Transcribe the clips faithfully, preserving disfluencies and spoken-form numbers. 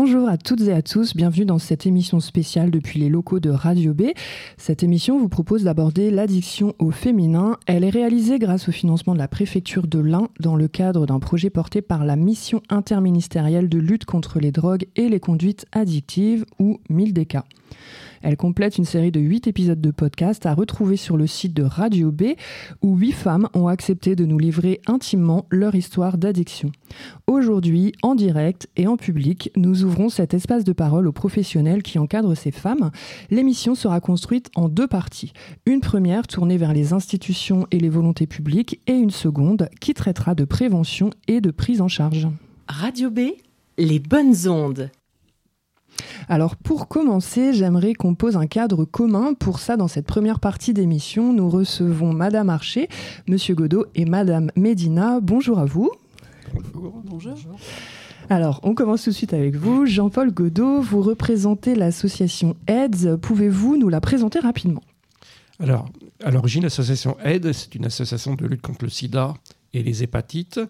Bonjour à toutes et à tous, bienvenue dans cette émission spéciale depuis les locaux de Radio B. Cette émission vous propose d'aborder l'addiction au féminin. Elle est réalisée grâce au financement de la préfecture de l'Ain dans le cadre d'un projet porté par la mission interministérielle de lutte contre les drogues et les conduites addictives ou MILDECA. Elle complète une série de huit épisodes de podcast à retrouver sur le site de Radio B où huit femmes ont accepté de nous livrer intimement leur histoire d'addiction. Aujourd'hui, en direct et en public, nous ouvrons cet espace de parole aux professionnels qui encadrent ces femmes. L'émission sera construite en deux parties. Une première tournée vers les institutions et les volontés publiques et une seconde qui traitera de prévention et de prise en charge. Radio B, les bonnes ondes. Alors pour commencer, j'aimerais qu'on pose un cadre commun. Pour ça, dans cette première partie d'émission, nous recevons Madame Archer, Monsieur Godot et Madame Medina. Bonjour à vous. Bonjour. Bonjour. Alors, on commence tout de suite avec vous. Jean-Paul Godot, vous représentez l'association AIDS. Pouvez-vous nous la présenter rapidement ? Alors, à l'origine, l'association AIDS, c'est une association de lutte contre le sida et les hépatites,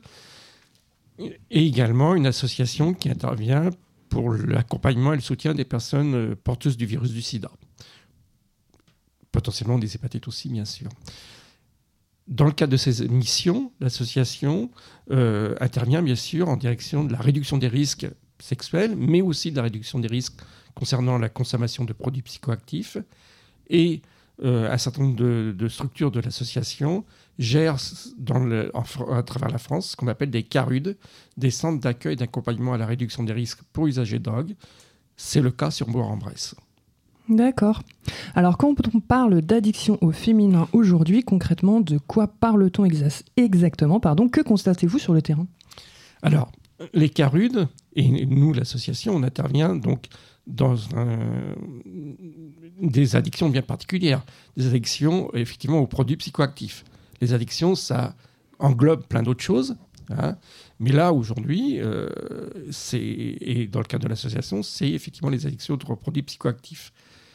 et également une association qui intervient pour l'accompagnement et le soutien des personnes porteuses du virus du sida. Potentiellement des hépatites aussi, bien sûr. Dans le cadre de ces missions, l'association euh, intervient bien sûr en direction de la réduction des risques sexuels, mais aussi de la réduction des risques concernant la consommation de produits psychoactifs. Et euh, un certain nombre de, de structures de l'association gèrent dans le, en, à travers la France ce qu'on appelle des CARUD, des centres d'accueil et d'accompagnement à la réduction des risques pour usagers de drogue. C'est le cas sur Bourg-en-Bresse. D'accord. Alors quand on parle d'addiction au féminin aujourd'hui, concrètement, de quoi parle-t-on exa- exactement pardon, que constatez-vous sur le terrain ? Alors, les CARUD, et nous, l'association, on intervient donc dans un, des addictions bien particulières, des addictions effectivement aux produits psychoactifs. Les addictions, ça englobe plein d'autres choses, hein, mais là, aujourd'hui, euh, c'est, et dans le cadre de l'association, c'est effectivement les addictions aux produits psychoactifs.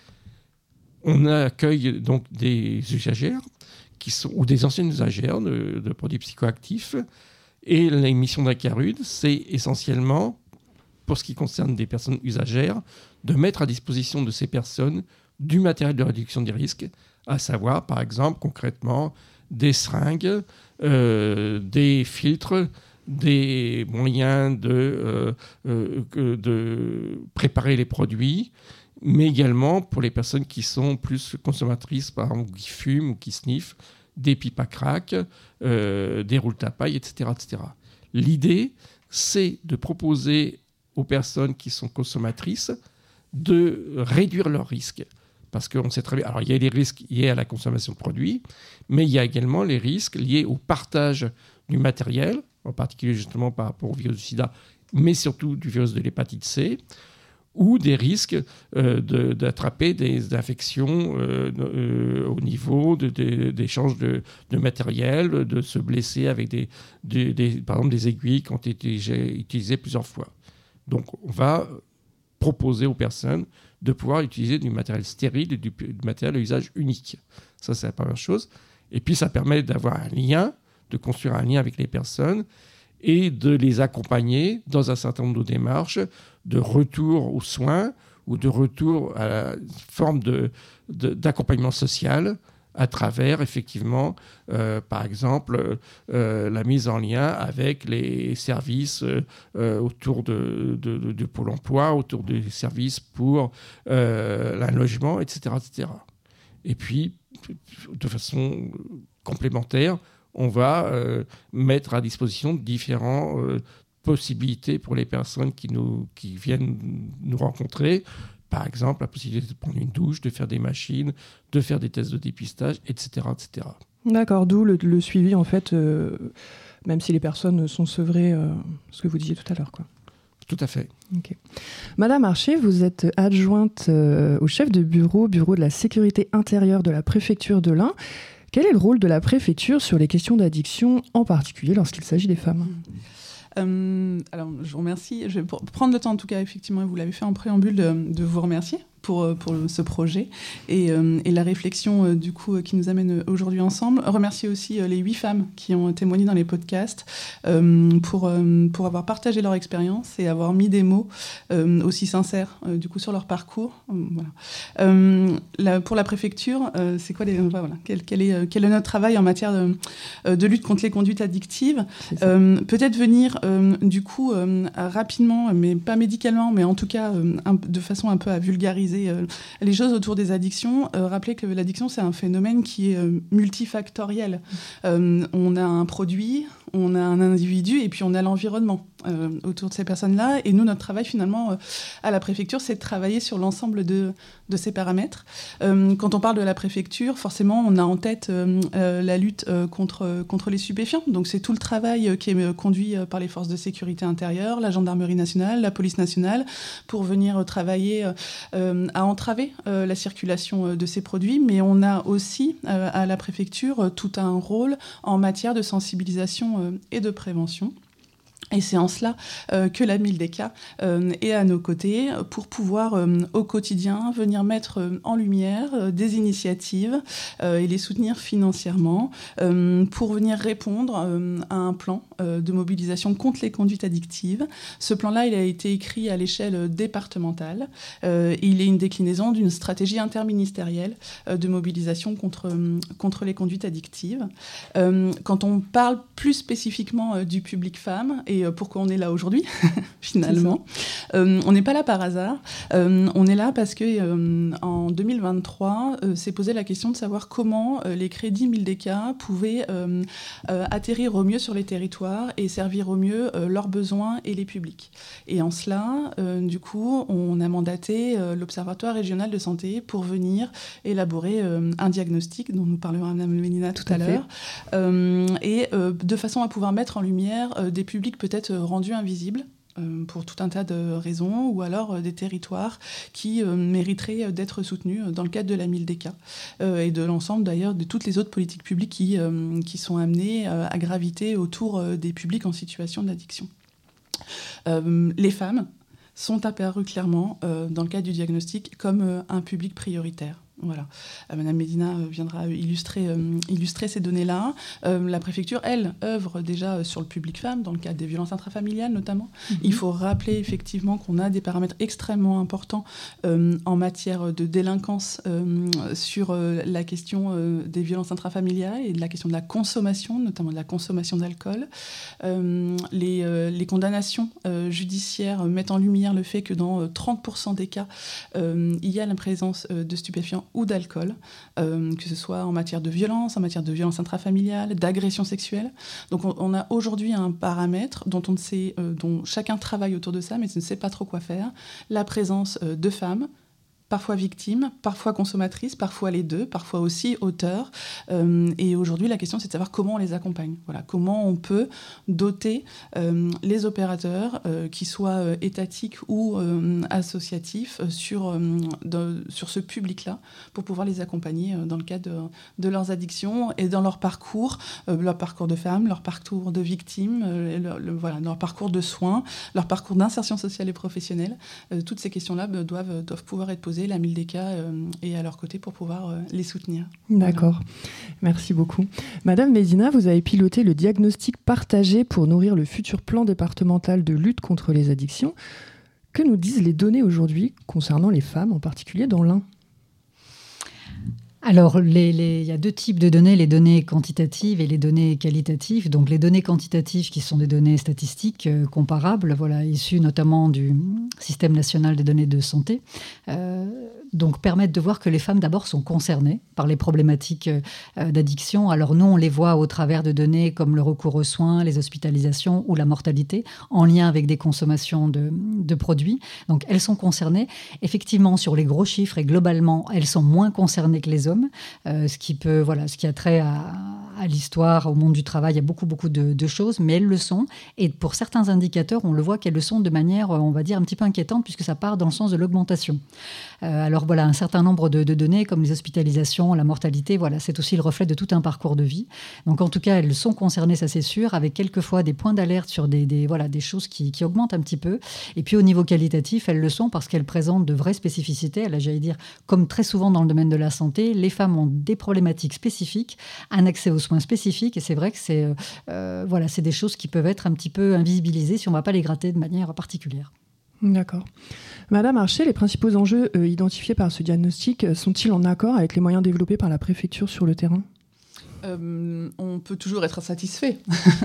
On accueille donc des usagères qui sont, ou des anciennes usagères de, de produits psychoactifs, et la mission d'un CARUD, c'est essentiellement, pour ce qui concerne des personnes usagères, de mettre à disposition de ces personnes du matériel de réduction des risques, à savoir, par exemple, concrètement, des seringues, euh, des filtres, des moyens de, euh, euh, de préparer les produits, mais également pour les personnes qui sont plus consommatrices, par exemple, qui fument ou qui sniffent, des pipes à crack, euh, des roulettes à paille, et cetera, et cetera. L'idée, c'est de proposer aux personnes qui sont consommatrices de réduire leurs risques. Parce qu'on sait très bien, alors il y a les risques liés à la consommation de produits, mais il y a également les risques liés au partage du matériel, en particulier justement par rapport au virus du sida, mais surtout du virus de l'hépatite C, ou des risques euh, de, d'attraper des infections euh, euh, au niveau de, de, d'échanges de, de matériel, de se blesser avec des, des, des, par exemple des aiguilles qui ont été utilisées plusieurs fois. Donc on va proposer aux personnes de pouvoir utiliser du matériel stérile et du, du matériel à usage unique. Ça, c'est la première chose. Et puis, ça permet d'avoir un lien, de construire un lien avec les personnes et de les accompagner dans un certain nombre de démarches de retour aux soins ou de retour à la forme de, de, d'accompagnement social à travers, effectivement, euh, par exemple, euh, la mise en lien avec les services euh, autour de, de, de, de Pôle emploi, autour des services pour euh, un logement, et cetera, et cetera. Et puis, de façon complémentaire, on va euh, mettre à disposition différentes euh, possibilités pour les personnes qui, nous, qui viennent nous rencontrer. Par exemple, la possibilité de prendre une douche, de faire des machines, de faire des tests de dépistage, et cetera, et cetera. D'accord, d'où le, le suivi, en fait, euh, même si les personnes sont sevrées, euh, ce que vous disiez tout à l'heure, quoi. Tout à fait. Okay. Madame Archer, vous êtes adjointe euh, au chef de bureau, bureau de la sécurité intérieure de la préfecture de l'Ain. Quel est le rôle de la préfecture sur les questions d'addiction, en particulier lorsqu'il s'agit des femmes ? Euh, alors, je vous remercie. Je vais prendre le temps, en tout cas, effectivement, vous l'avez fait en préambule, de, de vous remercier pour, pour ce projet et, euh, et la réflexion euh, du coup, qui nous amène aujourd'hui ensemble. Remercier aussi euh, les huit femmes qui ont témoigné dans les podcasts euh, pour, euh, pour avoir partagé leur expérience et avoir mis des mots euh, aussi sincères euh, du coup, sur leur parcours. Euh, voilà. euh, la, pour la préfecture, euh, c'est quoi les, enfin, voilà, quel, quel, est, quel est notre travail en matière de, de lutte contre les conduites addictives? euh, Peut-être venir euh, du coup euh, rapidement, mais pas médicalement, mais en tout cas euh, un, de façon un peu à vulgariser euh, les choses autour des addictions. Euh, rappeler que l'addiction, c'est un phénomène qui est euh, multifactoriel. Euh, on a un produit, on a un individu et puis on a l'environnement euh, autour de ces personnes-là. Et nous, notre travail finalement euh, à la préfecture, c'est de travailler sur l'ensemble de, de ces paramètres. Euh, quand on parle de la préfecture, forcément, on a en tête euh, euh, la lutte euh, contre, contre les stupéfiants. Donc c'est tout le travail euh, qui est euh, conduit euh, par les forces de sécurité intérieure, la gendarmerie nationale, la police nationale, pour venir euh, travailler euh, à entraver euh, la circulation euh, de ces produits. Mais on a aussi euh, à la préfecture euh, tout un rôle en matière de sensibilisation euh, et de prévention. Et c'est en cela euh, que la Mildeka euh, est à nos côtés pour pouvoir euh, au quotidien venir mettre euh, en lumière euh, des initiatives euh, et les soutenir financièrement euh, pour venir répondre euh, à un plan euh, de mobilisation contre les conduites addictives. Ce plan-là, il a été écrit à l'échelle départementale. Euh, il est une déclinaison d'une stratégie interministérielle euh, de mobilisation contre, euh, contre les conduites addictives. Euh, quand on parle plus spécifiquement euh, du public femme et et pourquoi on est là aujourd'hui, finalement. Euh, on n'est pas là par hasard. Euh, on est là parce que euh, en deux mille vingt-trois, euh, s'est posé la question de savoir comment euh, les crédits Mildeka pouvaient euh, euh, atterrir au mieux sur les territoires et servir au mieux euh, leurs besoins et les publics. Et en cela, euh, du coup, on a mandaté euh, l'Observatoire régional de santé pour venir élaborer euh, un diagnostic dont nous parlerons à Mme Mélina tout, tout à, à l'heure, euh, et euh, de façon à pouvoir mettre en lumière euh, des publics peut-être rendus invisibles euh, pour tout un tas de raisons, ou alors euh, des territoires qui euh, mériteraient d'être soutenus dans le cadre de la Mildeka euh, et de l'ensemble d'ailleurs de toutes les autres politiques publiques qui, euh, qui sont amenées euh, à graviter autour euh, des publics en situation d'addiction. Euh, les femmes sont apparues clairement euh, dans le cadre du diagnostic comme euh, un public prioritaire. Voilà. Euh, Madame Medina euh, viendra illustrer, euh, illustrer ces données-là. Euh, la préfecture, elle, œuvre déjà euh, sur le public femme, dans le cadre des violences intrafamiliales notamment. Mm-hmm. Il faut rappeler effectivement qu'on a des paramètres extrêmement importants euh, en matière de délinquance euh, sur euh, la question euh, des violences intrafamiliales et de la question de la consommation, notamment de la consommation d'alcool. Euh, les, euh, les condamnations euh, judiciaires mettent en lumière le fait que dans euh, trente pour cent des cas, euh, il y a la présence euh, de stupéfiants ou d'alcool, euh, que ce soit en matière de violence, en matière de violence intrafamiliale, d'agression sexuelle. Donc on, on a aujourd'hui un paramètre dont on ne sait, euh, dont chacun travaille autour de ça, mais ne sait pas trop quoi faire. La présence euh, de femmes, parfois victimes, parfois consommatrices, parfois les deux, parfois aussi auteurs. Euh, et aujourd'hui, la question, c'est de savoir comment on les accompagne. Voilà, comment on peut doter euh, les opérateurs, euh, qu'ils soient euh, étatiques ou euh, associatifs, euh, sur, euh, de, sur ce public-là, pour pouvoir les accompagner euh, dans le cadre de, de leurs addictions et dans leur parcours, euh, leur parcours de femmes, leur parcours de victimes, euh, leur, le, voilà, leur parcours de soins, leur parcours d'insertion sociale et professionnelle. Euh, toutes ces questions-là euh, doivent, doivent pouvoir être posées. La Mildeka euh, est à leur côté pour pouvoir euh, les soutenir. D'accord, voilà. Merci beaucoup. Madame Medina, vous avez piloté le diagnostic partagé pour nourrir le futur plan départemental de lutte contre les addictions. Que nous disent les données aujourd'hui concernant les femmes, en particulier dans l'Ain ? Alors, les, les, il y a deux types de données, les données quantitatives et les données qualitatives. Donc, les données quantitatives qui sont des données statistiques euh, comparables, voilà, issues notamment du Système national des données de santé, euh, donc permettent de voir que les femmes d'abord sont concernées par les problématiques euh, d'addiction. Alors nous, on les voit au travers de données comme le recours aux soins, les hospitalisations ou la mortalité, en lien avec des consommations de, de produits. Donc elles sont concernées. Effectivement, sur les gros chiffres et globalement, elles sont moins concernées que les hommes. hommes, euh, ce qui peut, voilà, ce qui a trait à, à l'histoire, au monde du travail, il y a beaucoup, beaucoup de, de choses, mais elles le sont. Et pour certains indicateurs, on le voit qu'elles le sont de manière, on va dire, un petit peu inquiétante, puisque ça part dans le sens de l'augmentation. Euh, alors voilà, un certain nombre de, de données, comme les hospitalisations, la mortalité, voilà, c'est aussi le reflet de tout un parcours de vie. Donc en tout cas, elles sont concernées, ça c'est sûr, avec quelquefois des points d'alerte sur des, des, voilà, des choses qui, qui augmentent un petit peu. Et puis au niveau qualitatif, elles le sont parce qu'elles présentent de vraies spécificités. Là, j'allais dire, comme très souvent dans le domaine de la santé, les femmes ont des problématiques spécifiques, un accès aux soins spécifiques, et c'est vrai que c'est, euh, voilà, c'est des choses qui peuvent être un petit peu invisibilisées si on ne va pas les gratter de manière particulière. D'accord. Madame Archer, les principaux enjeux euh, identifiés par ce diagnostic euh, sont-ils en accord avec les moyens développés par la préfecture sur le terrain ? Euh, on peut toujours être satisfait.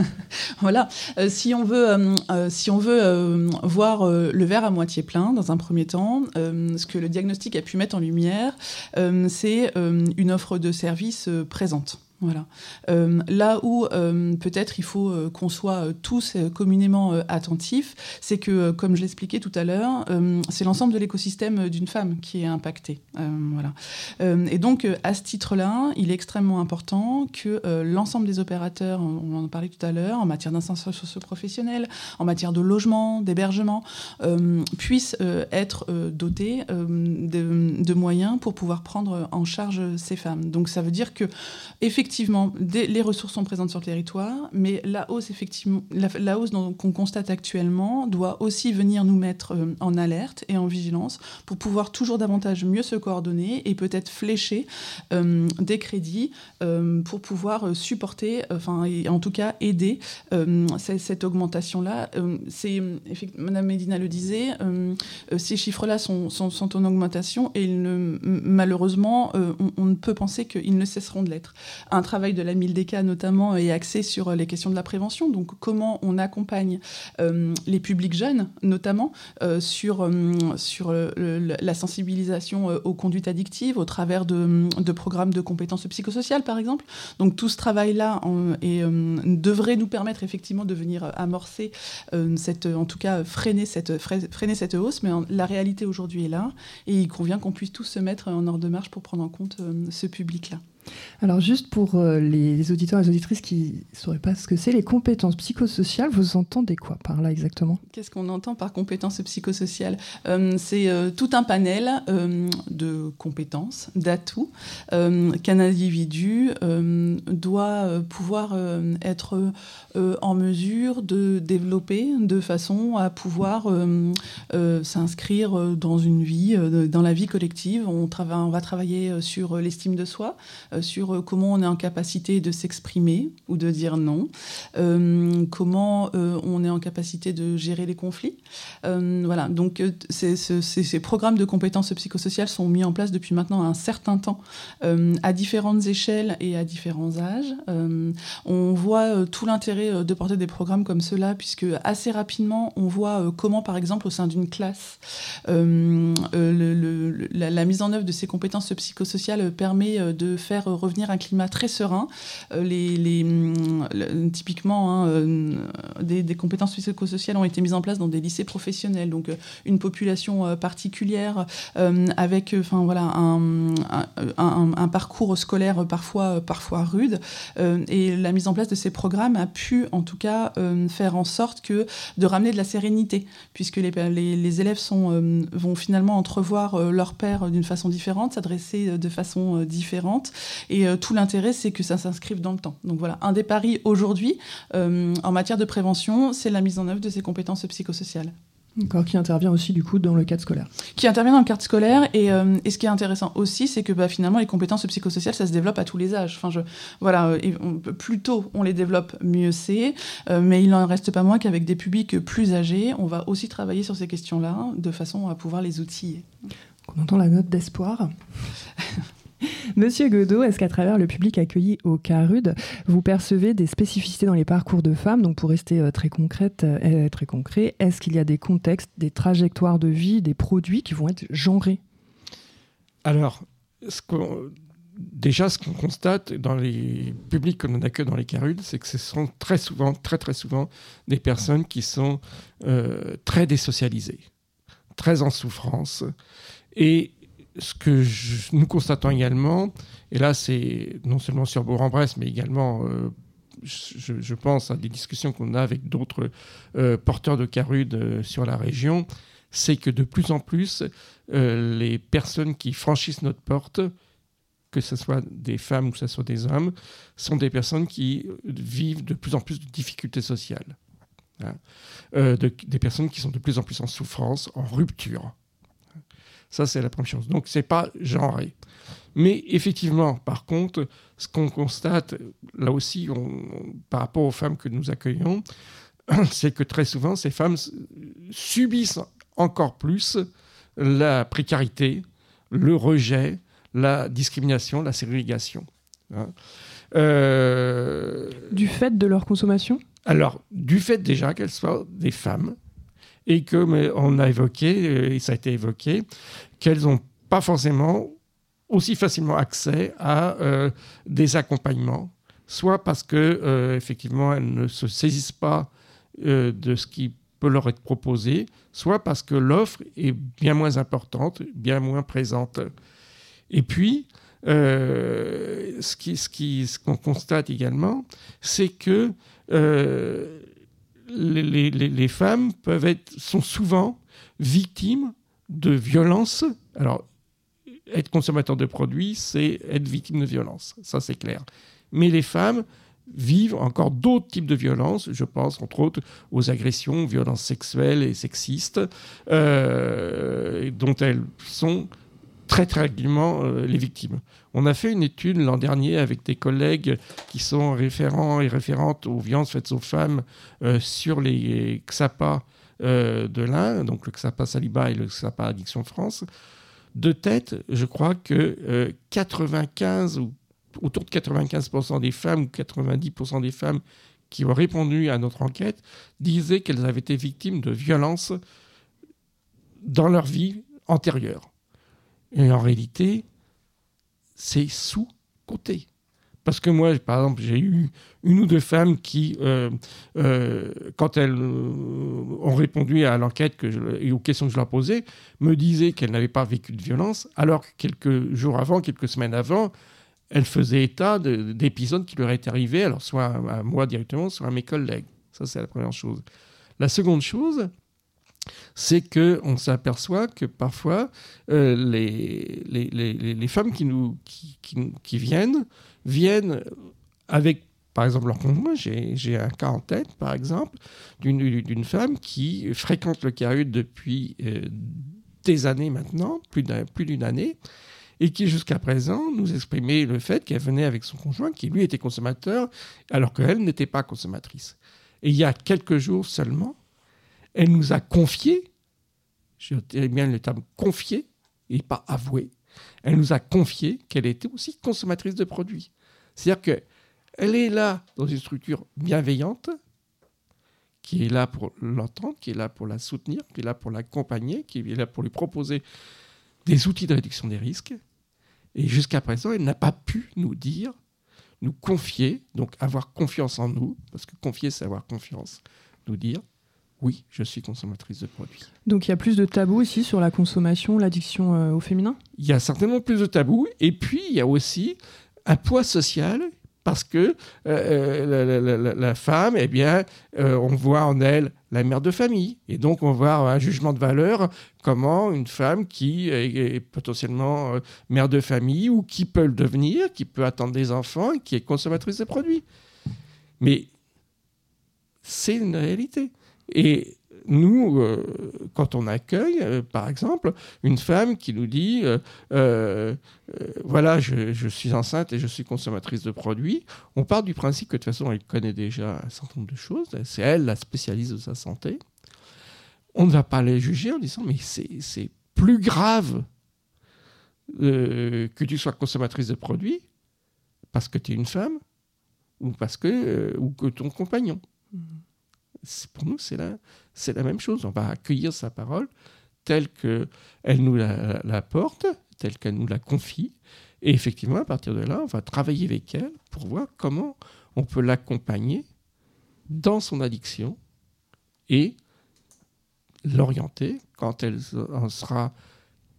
Voilà. Euh, si on veut, euh, euh, si on veut euh, voir euh, le verre à moitié plein, dans un premier temps, euh, ce que le diagnostic a pu mettre en lumière, euh, c'est euh, une offre de services euh, présente. Voilà. Euh, là où euh, peut-être il faut euh, qu'on soit euh, tous euh, communément euh, attentifs, c'est que, euh, comme je l'expliquais tout à l'heure, euh, c'est l'ensemble de l'écosystème d'une femme qui est impacté. Euh, voilà. Euh, et donc, euh, à ce titre-là, il est extrêmement important que euh, l'ensemble des opérateurs, on en parlait tout à l'heure, en matière d'insertion socio-professionnelle, en matière de logement, d'hébergement, euh, puissent euh, être euh, dotés euh, de, de moyens pour pouvoir prendre en charge ces femmes. Donc, ça veut dire que, effectivement, Effectivement, des, les ressources sont présentes sur le territoire, mais la hausse, effectivement, la, la hausse dont, qu'on constate actuellement doit aussi venir nous mettre euh, en alerte et en vigilance pour pouvoir toujours davantage mieux se coordonner et peut-être flécher euh, des crédits euh, pour pouvoir supporter, enfin, et en tout cas aider euh, cette, cette augmentation-là. Euh, c'est, Madame Medina le disait, euh, ces chiffres-là sont, sont, sont en augmentation et ils ne, malheureusement, euh, on, on ne peut penser qu'ils ne cesseront de l'être. Un travail de la MILDECA notamment est axé sur les questions de la prévention, donc comment on accompagne euh, les publics jeunes notamment euh, sur, euh, sur le, le, la sensibilisation aux conduites addictives au travers de, de programmes de compétences psychosociales par exemple. Donc tout ce travail-là en, et, euh, devrait nous permettre effectivement de venir amorcer, euh, cette, en tout cas freiner cette, freiner cette hausse, mais en, la réalité aujourd'hui est là et il convient qu'on puisse tous se mettre en ordre de marche pour prendre en compte euh, ce public-là. Alors juste pour euh, les auditeurs et les auditrices qui ne sauraient pas ce que c'est, les compétences psychosociales, vous entendez quoi par là exactement ? Qu'est-ce qu'on entend par compétences psychosociales ? euh, C'est euh, tout un panel euh, de compétences, d'atouts euh, qu'un individu euh, doit euh, pouvoir euh, être euh, en mesure de développer de façon à pouvoir euh, euh, s'inscrire dans une vie, euh, dans la vie collective. On, trava- on va travailler sur l'estime de soi, sur comment on est en capacité de s'exprimer ou de dire non, euh, comment euh, on est en capacité de gérer les conflits. Euh, voilà, donc c'est, c'est, ces programmes de compétences psychosociales sont mis en place depuis maintenant un certain temps, euh, à différentes échelles et à différents âges. Euh, on voit euh, tout l'intérêt de porter des programmes comme ceux-là, puisque assez rapidement, on voit euh, comment, par exemple, au sein d'une classe, euh, euh, le, le, la, la mise en œuvre de ces compétences psychosociales permet euh, de faire revenir un climat très serein. Euh, les, les, les, typiquement, hein, euh, des, des compétences psychosociales ont été mises en place dans des lycées professionnels, donc euh, une population euh, particulière euh, avec enfin, voilà, un, un, un, un parcours scolaire parfois, parfois rude. Euh, et la mise en place de ces programmes a pu, en tout cas, euh, faire en sorte que, de ramener de la sérénité, puisque les, les, les élèves sont, euh, vont finalement entrevoir euh, leur père d'une façon différente, s'adresser de façon euh, différente. Et euh, tout l'intérêt, c'est que ça s'inscrive dans le temps. Donc voilà, un des paris aujourd'hui, euh, en matière de prévention, c'est la mise en œuvre de ces compétences psychosociales. D'accord, qui intervient aussi du coup dans le cadre scolaire. Qui intervient dans le cadre scolaire et, euh, et ce qui est intéressant aussi, c'est que bah, finalement les compétences psychosociales, ça se développe à tous les âges. Enfin, je, voilà, et on, plus tôt on les développe, mieux c'est. Euh, mais il n'en reste pas moins qu'avec des publics plus âgés, on va aussi travailler sur ces questions-là de façon à pouvoir les outiller. On entend la note d'espoir. Monsieur Godot, est-ce qu'à travers le public accueilli au CARUD, vous percevez des spécificités dans les parcours de femmes ? Donc pour rester euh, très concrète, euh, très concret, est-ce qu'il y a des contextes, des trajectoires de vie, des produits qui vont être genrés ? Alors, ce qu'on, déjà, ce qu'on constate dans les publics que l'on accueille dans les CARUD, c'est que ce sont très souvent, très très souvent, des personnes qui sont euh, très désocialisées, très en souffrance. Et ce que je, nous constatons également, et là c'est non seulement sur Bourg-en-Bresse, mais également, euh, je, je pense à des discussions qu'on a avec d'autres euh, porteurs de Carude euh, sur la région, c'est que de plus en plus, euh, les personnes qui franchissent notre porte, que ce soit des femmes ou que ce soit des hommes, sont des personnes qui vivent de plus en plus de difficultés sociales. Hein. Euh, de, des personnes qui sont de plus en plus en souffrance, en rupture. Ça, c'est la première chose. Donc, ce n'est pas genré. Mais effectivement, par contre, ce qu'on constate, là aussi, on, par rapport aux femmes que nous accueillons, c'est que très souvent, ces femmes subissent encore plus la précarité, le rejet, la discrimination, la ségrégation. Hein. Euh... Du fait de leur consommation ? Alors, du fait déjà qu'elles soient des femmes, et comme on a évoqué, et ça a été évoqué, qu'elles n'ont pas forcément aussi facilement accès à euh, des accompagnements, soit parce que euh, effectivement elles ne se saisissent pas euh, de ce qui peut leur être proposé, soit parce que l'offre est bien moins importante, bien moins présente. Et puis, euh, ce, qui, ce, qui, ce qu'on constate également, c'est que euh, les, les, les femmes peuvent être, sont souvent victimes de violences. Alors, être consommateur de produits, c'est être victime de violences, ça c'est clair. Mais les femmes vivent encore d'autres types de violences, je pense entre autres aux agressions, violences sexuelles et sexistes, euh, dont elles sont très très régulièrement euh, les victimes. On a fait une étude l'an dernier avec des collègues qui sont référents et référentes aux violences faites aux femmes euh, sur les X A P A euh, de l'Ain, donc le X A P A Saliba et le X A P A Addiction France. De tête, je crois que euh, quatre-vingt-quinze ou autour de quatre-vingt-quinze pour cent des femmes ou quatre-vingt-dix pour cent des femmes qui ont répondu à notre enquête disaient qu'elles avaient été victimes de violences dans leur vie antérieure. Et en réalité, c'est sous-coté. Parce que moi, par exemple, j'ai eu une ou deux femmes qui, euh, euh, quand elles euh, ont répondu à l'enquête que je, et aux questions que je leur posais, me disaient qu'elles n'avaient pas vécu de violence, alors que quelques jours avant, quelques semaines avant, elles faisaient état de, d'épisodes qui leur étaient arrivés, alors soit à, à moi directement, soit à mes collègues. Ça, c'est la première chose. La seconde chose, c'est qu'on s'aperçoit que parfois, euh, les, les, les, les femmes qui, nous, qui, qui, qui viennent, viennent avec, par exemple, leur conjoint. J'ai, j'ai un cas en tête, par exemple, d'une, d'une femme qui fréquente le Carude depuis euh, des années maintenant, plus, d'un, plus d'une année, et qui, jusqu'à présent, nous exprimait le fait qu'elle venait avec son conjoint, qui, lui, était consommateur, alors qu'elle n'était pas consommatrice. Et il y a quelques jours seulement, elle nous a confié, je dirais bien le terme confié, et pas avoué, elle nous a confié qu'elle était aussi consommatrice de produits. C'est-à-dire qu'elle est là dans une structure bienveillante, qui est là pour l'entendre, qui est là pour la soutenir, qui est là pour l'accompagner, qui est là pour lui proposer des outils de réduction des risques. Et jusqu'à présent, elle n'a pas pu nous dire, nous confier, donc avoir confiance en nous, parce que confier, c'est avoir confiance, nous dire, oui, je suis consommatrice de produits. Donc il y a plus de tabous ici sur la consommation, l'addiction euh, au féminin ? Il y a certainement plus de tabous. Et puis, il y a aussi un poids social, parce que euh, la, la, la, la femme, eh bien, euh, on voit en elle la mère de famille. Et donc, on voit un jugement de valeur, comment une femme qui est, est potentiellement euh, mère de famille, ou qui peut le devenir, qui peut attendre des enfants, et qui est consommatrice de produits. Mais c'est une réalité. Et nous, euh, quand on accueille, euh, par exemple, une femme qui nous dit euh, euh, euh, voilà, je, je suis enceinte et je suis consommatrice de produits, on part du principe que de toute façon, elle connaît déjà un certain nombre de choses. C'est elle la spécialiste de sa santé. On ne va pas les juger en disant mais c'est, c'est plus grave euh, que tu sois consommatrice de produits parce que tu es une femme ou, parce que, euh, ou que ton compagnon. Mmh. Pour nous, c'est la, c'est la même chose. On va accueillir sa parole telle qu'elle nous la, la porte, telle qu'elle nous la confie. Et effectivement, à partir de là, on va travailler avec elle pour voir comment on peut l'accompagner dans son addiction et l'orienter quand elle en sera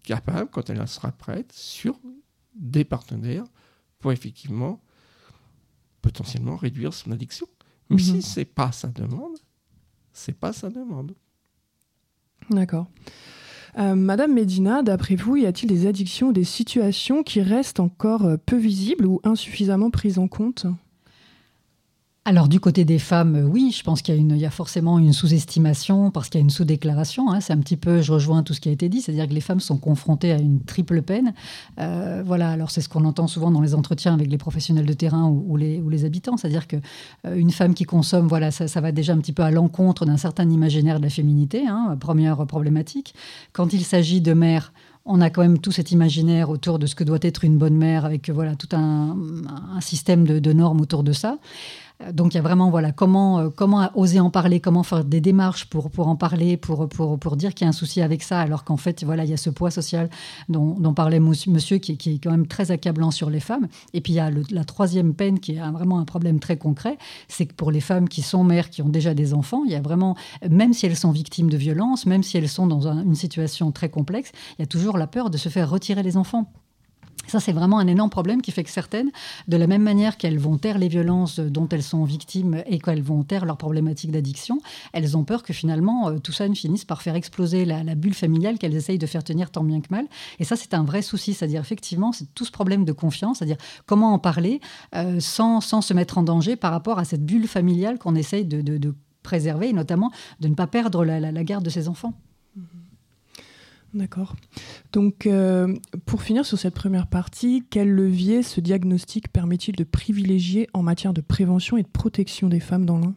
capable, quand elle sera prête, sur des partenaires pour effectivement, potentiellement réduire son addiction. Mais mmh. si ce n'est pas sa demande, c'est pas sa demande. D'accord. Euh, Madame Medina, d'après vous, y a-t-il des addictions ou des situations qui restent encore peu visibles ou insuffisamment prises en compte ? Alors du côté des femmes, oui, je pense qu'il y a, une, il y a forcément une sous-estimation parce qu'il y a une sous-déclaration. Hein, c'est un petit peu, je rejoins tout ce qui a été dit, c'est-à-dire que les femmes sont confrontées à une triple peine. Euh, voilà, alors c'est ce qu'on entend souvent dans les entretiens avec les professionnels de terrain ou, ou, les, ou les habitants, c'est-à-dire que euh, une femme qui consomme, voilà, ça, ça va déjà un petit peu à l'encontre d'un certain imaginaire de la féminité, hein, première problématique. Quand il s'agit de mères, on a quand même tout cet imaginaire autour de ce que doit être une bonne mère, avec voilà tout un, un système de, de normes autour de ça. Donc il y a vraiment voilà comment euh, comment oser en parler, comment faire des démarches pour pour en parler, pour pour pour dire qu'il y a un souci avec ça, alors qu'en fait voilà il y a ce poids social dont, dont parlait monsieur qui, qui est quand même très accablant sur les femmes. Et puis il y a le, la troisième peine qui est un, vraiment un problème très concret, c'est que pour les femmes qui sont mères, qui ont déjà des enfants, il y a vraiment, même si elles sont victimes de violences, même si elles sont dans un, une situation très complexe, il y a toujours la peur de se faire retirer les enfants. Ça, c'est vraiment un énorme problème qui fait que certaines, de la même manière qu'elles vont taire les violences dont elles sont victimes et qu'elles vont taire leurs problématiques d'addiction, elles ont peur que finalement, euh, tout ça ne finisse par faire exploser la, la bulle familiale qu'elles essayent de faire tenir tant bien que mal. Et ça, c'est un vrai souci. C'est-à-dire, effectivement, c'est tout ce problème de confiance, c'est-à-dire comment en parler euh, sans, sans se mettre en danger par rapport à cette bulle familiale qu'on essaye de, de, de préserver, et notamment de ne pas perdre la, la, la garde de ses enfants. Mmh. D'accord. Donc, euh, pour finir sur cette première partie, quel levier ce diagnostic permet-il de privilégier en matière de prévention et de protection des femmes dans l'Ain ?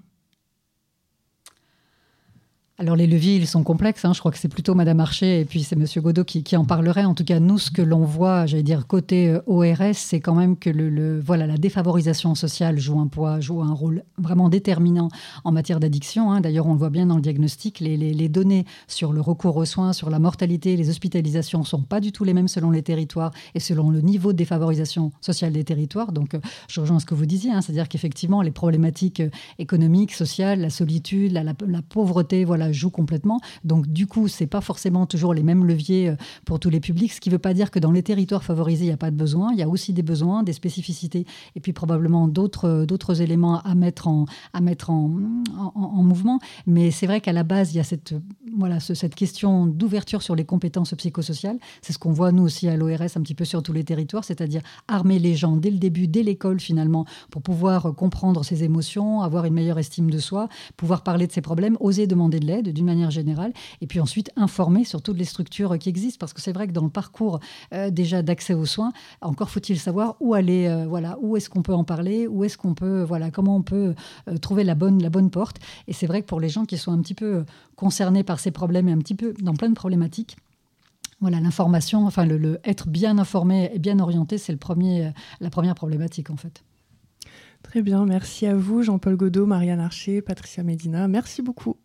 Alors les leviers, ils sont complexes. Hein. Je crois que c'est plutôt Madame Archer et puis c'est Monsieur Godot qui, qui en parlerait. En tout cas, nous, ce que l'on voit, j'allais dire côté euh, O R S, c'est quand même que le, le, voilà, la défavorisation sociale joue un poids, joue un rôle vraiment déterminant en matière d'addiction. Hein. D'ailleurs, on le voit bien dans le diagnostic. Les, les, les données sur le recours aux soins, sur la mortalité, les hospitalisations sont pas du tout les mêmes selon les territoires et selon le niveau de défavorisation sociale des territoires. Donc, euh, je rejoins ce que vous disiez, hein. C'est-à-dire qu'effectivement, les problématiques euh, économiques, sociales, la solitude, la, la, la pauvreté, voilà, joue complètement. Donc, du coup, c'est pas forcément toujours les mêmes leviers pour tous les publics, ce qui ne veut pas dire que dans les territoires favorisés, il n'y a pas de besoin. Il y a aussi des besoins, des spécificités et puis probablement d'autres, d'autres éléments à mettre, en, à mettre en, en, en mouvement. Mais c'est vrai qu'à la base, il y a cette, voilà, ce, cette question d'ouverture sur les compétences psychosociales. C'est ce qu'on voit, nous aussi, à l'O R S, un petit peu sur tous les territoires, c'est-à-dire armer les gens dès le début, dès l'école, finalement, pour pouvoir comprendre ses émotions, avoir une meilleure estime de soi, pouvoir parler de ses problèmes, oser demander de l'aide d'une manière générale, et puis ensuite informer sur toutes les structures qui existent, parce que c'est vrai que dans le parcours euh, déjà d'accès aux soins, encore faut-il savoir où aller, euh, voilà, où est-ce qu'on peut en parler, où est-ce qu'on peut, voilà, comment on peut euh, trouver la bonne, la bonne porte. Et c'est vrai que pour les gens qui sont un petit peu concernés par ces problèmes et un petit peu dans plein de problématiques, voilà, l'information, enfin le, le être bien informé et bien orienté, c'est le premier, la première problématique en fait. Très bien, merci à vous Jean-Paul Godot, Marianne Archer, Patricia Medina, merci beaucoup.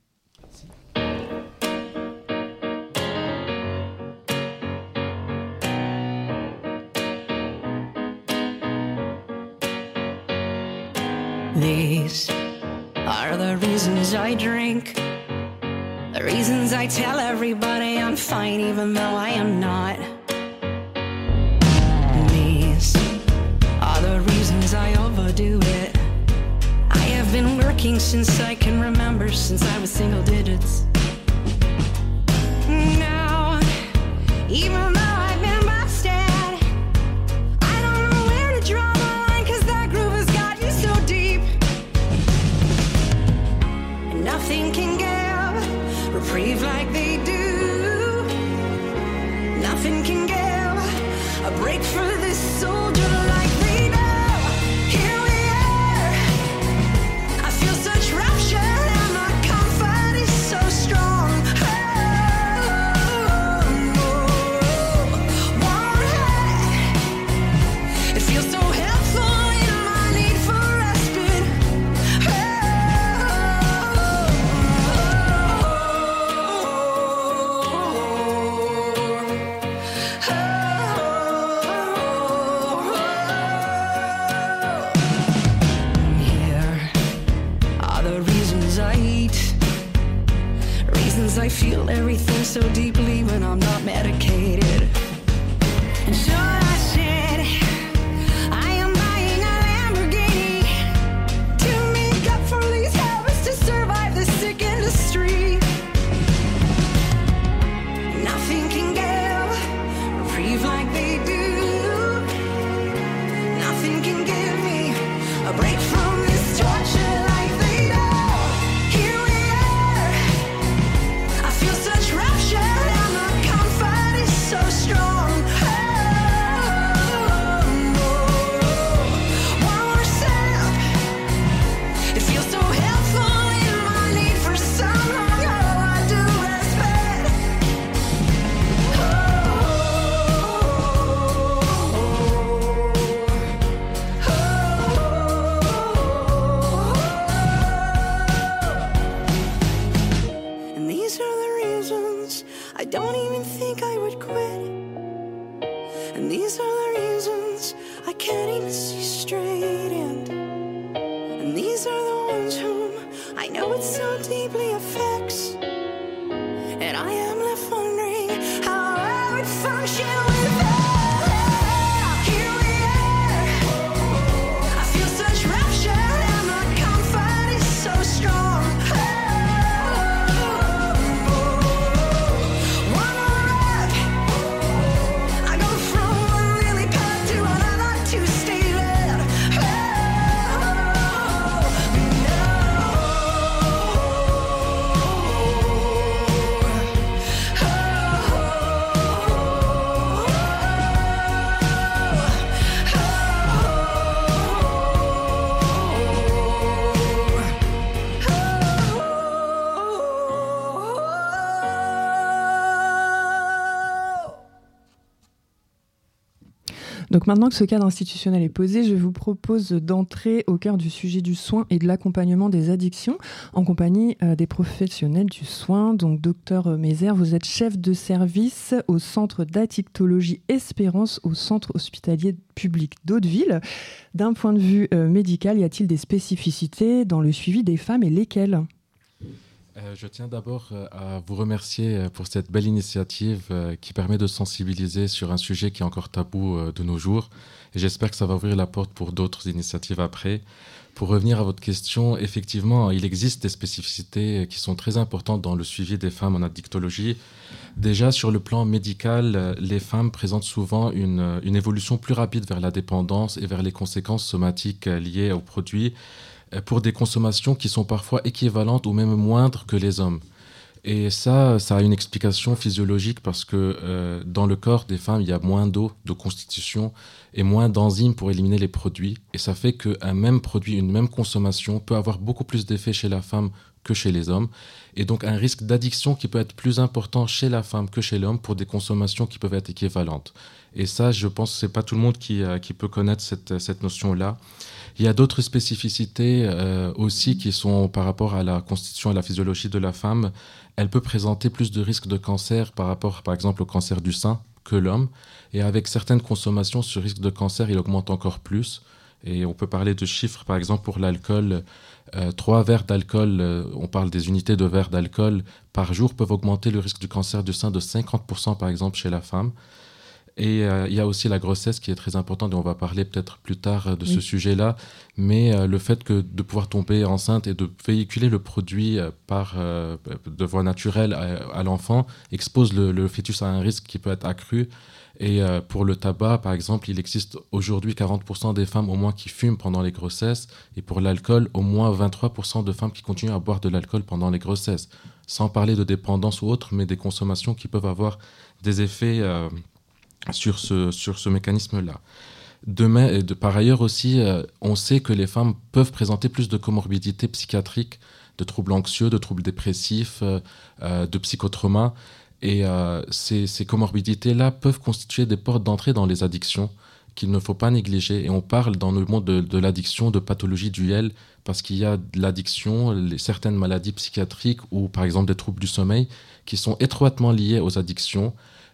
These are the reasons I drink, the reasons I tell everybody I'm fine even though I am not. These are the reasons I overdo it. I have been working since I can remember, since I was single digits. Now, even though I've been busted, I don't know where to draw the line, 'cause that groove has got you so deep. And nothing can give reprieve like they do. Nothing can give a break for this soldier like they do. Here we are. I feel such rapture and my comfort is so strong. Oh, one high. It feels so helpful in my need for respite. Oh, oh, oh. I feel everything so deeply when I'm not medicated. And so I said, I am buying a Lamborghini to make up for these habits, to survive this sick industry. Nothing can give reprieve like they do. Nothing can give me a break from this torture like they do. Here we are. I feel such rapture and the comfort is so strong. Oh, one more step. It feels so helpful in my need for someone. Oh, I do respect. And these are the reasons I don't even think I would quit. And these are the reasons I can't even see straight. And, and these are the ones whom I know it so deeply affects. And I am left wondering how I would function without. Here we are. I feel such rapture and the comfort is so strong. One more rep. I go from one lily pad to another to stay there. Donc maintenant que ce cadre institutionnel est posé, je vous propose d'entrer au cœur du sujet du soin et de l'accompagnement des addictions en compagnie euh, des professionnels du soin. Donc docteur Mézère, vous êtes chef de service au centre d'addictologie Espérance au centre hospitalier public d'Hauteville. D'un point de vue euh, médical, y a-t-il des spécificités dans le suivi des femmes et lesquelles ? Euh, je tiens d'abord euh, à vous remercier euh, pour cette belle initiative euh, qui permet de sensibiliser sur un sujet qui est encore tabou euh, de nos jours. Et j'espère que ça va ouvrir la porte pour d'autres initiatives après. Pour revenir à votre question, effectivement, il existe des spécificités qui sont très importantes dans le suivi des femmes en addictologie. Déjà, sur le plan médical, euh, les femmes présentent souvent une, une évolution plus rapide vers la dépendance et vers les conséquences somatiques euh, liées aux produits, pour des consommations qui sont parfois équivalentes ou même moindres que les hommes. Et ça, ça a une explication physiologique parce que euh, dans le corps des femmes, il y a moins d'eau de constitution et moins d'enzymes pour éliminer les produits. Et ça fait qu'un même produit, une même consommation peut avoir beaucoup plus d'effets chez la femme que chez les hommes. Et donc un risque d'addiction qui peut être plus important chez la femme que chez l'homme pour des consommations qui peuvent être équivalentes. Et ça, je pense que ce n'est pas tout le monde qui, euh, qui peut connaître cette, cette notion-là. Il y a d'autres spécificités euh, aussi qui sont par rapport à la constitution et à la physiologie de la femme. Elle peut présenter plus de risques de cancer par rapport, par exemple, au cancer du sein que l'homme. Et avec certaines consommations, ce risque de cancer, il augmente encore plus. Et on peut parler de chiffres, par exemple, pour l'alcool. Euh, trois verres d'alcool, euh, on parle des unités de verres d'alcool par jour, peuvent augmenter le risque du cancer du sein de cinquante pour cent, par exemple, chez la femme. Et euh, il y a aussi la grossesse qui est très importante et on va parler peut-être plus tard de oui. ce sujet-là. Mais euh, le fait que de pouvoir tomber enceinte et de véhiculer le produit euh, par, euh, de voie naturelle à, à l'enfant expose le, le fœtus à un risque qui peut être accru. Et euh, pour le tabac, par exemple, il existe aujourd'hui quarante pour cent des femmes au moins qui fument pendant les grossesses. Et pour l'alcool, au moins vingt-trois pour cent de femmes qui continuent à boire de l'alcool pendant les grossesses. Sans parler de dépendance ou autre, mais des consommations qui peuvent avoir des effets... Euh, Sur ce, sur ce mécanisme-là. Demain, et de, par ailleurs aussi, euh, on sait que les femmes peuvent présenter plus de comorbidités psychiatriques, de troubles anxieux, de troubles dépressifs, euh, euh, de psychotraumas. Et euh, ces, ces comorbidités-là peuvent constituer des portes d'entrée dans les addictions qu'il ne faut pas négliger. Et on parle dans le monde de, de l'addiction de pathologie duel parce qu'il y a de l'addiction, les, certaines maladies psychiatriques ou par exemple des troubles du sommeil qui sont étroitement liés aux addictions.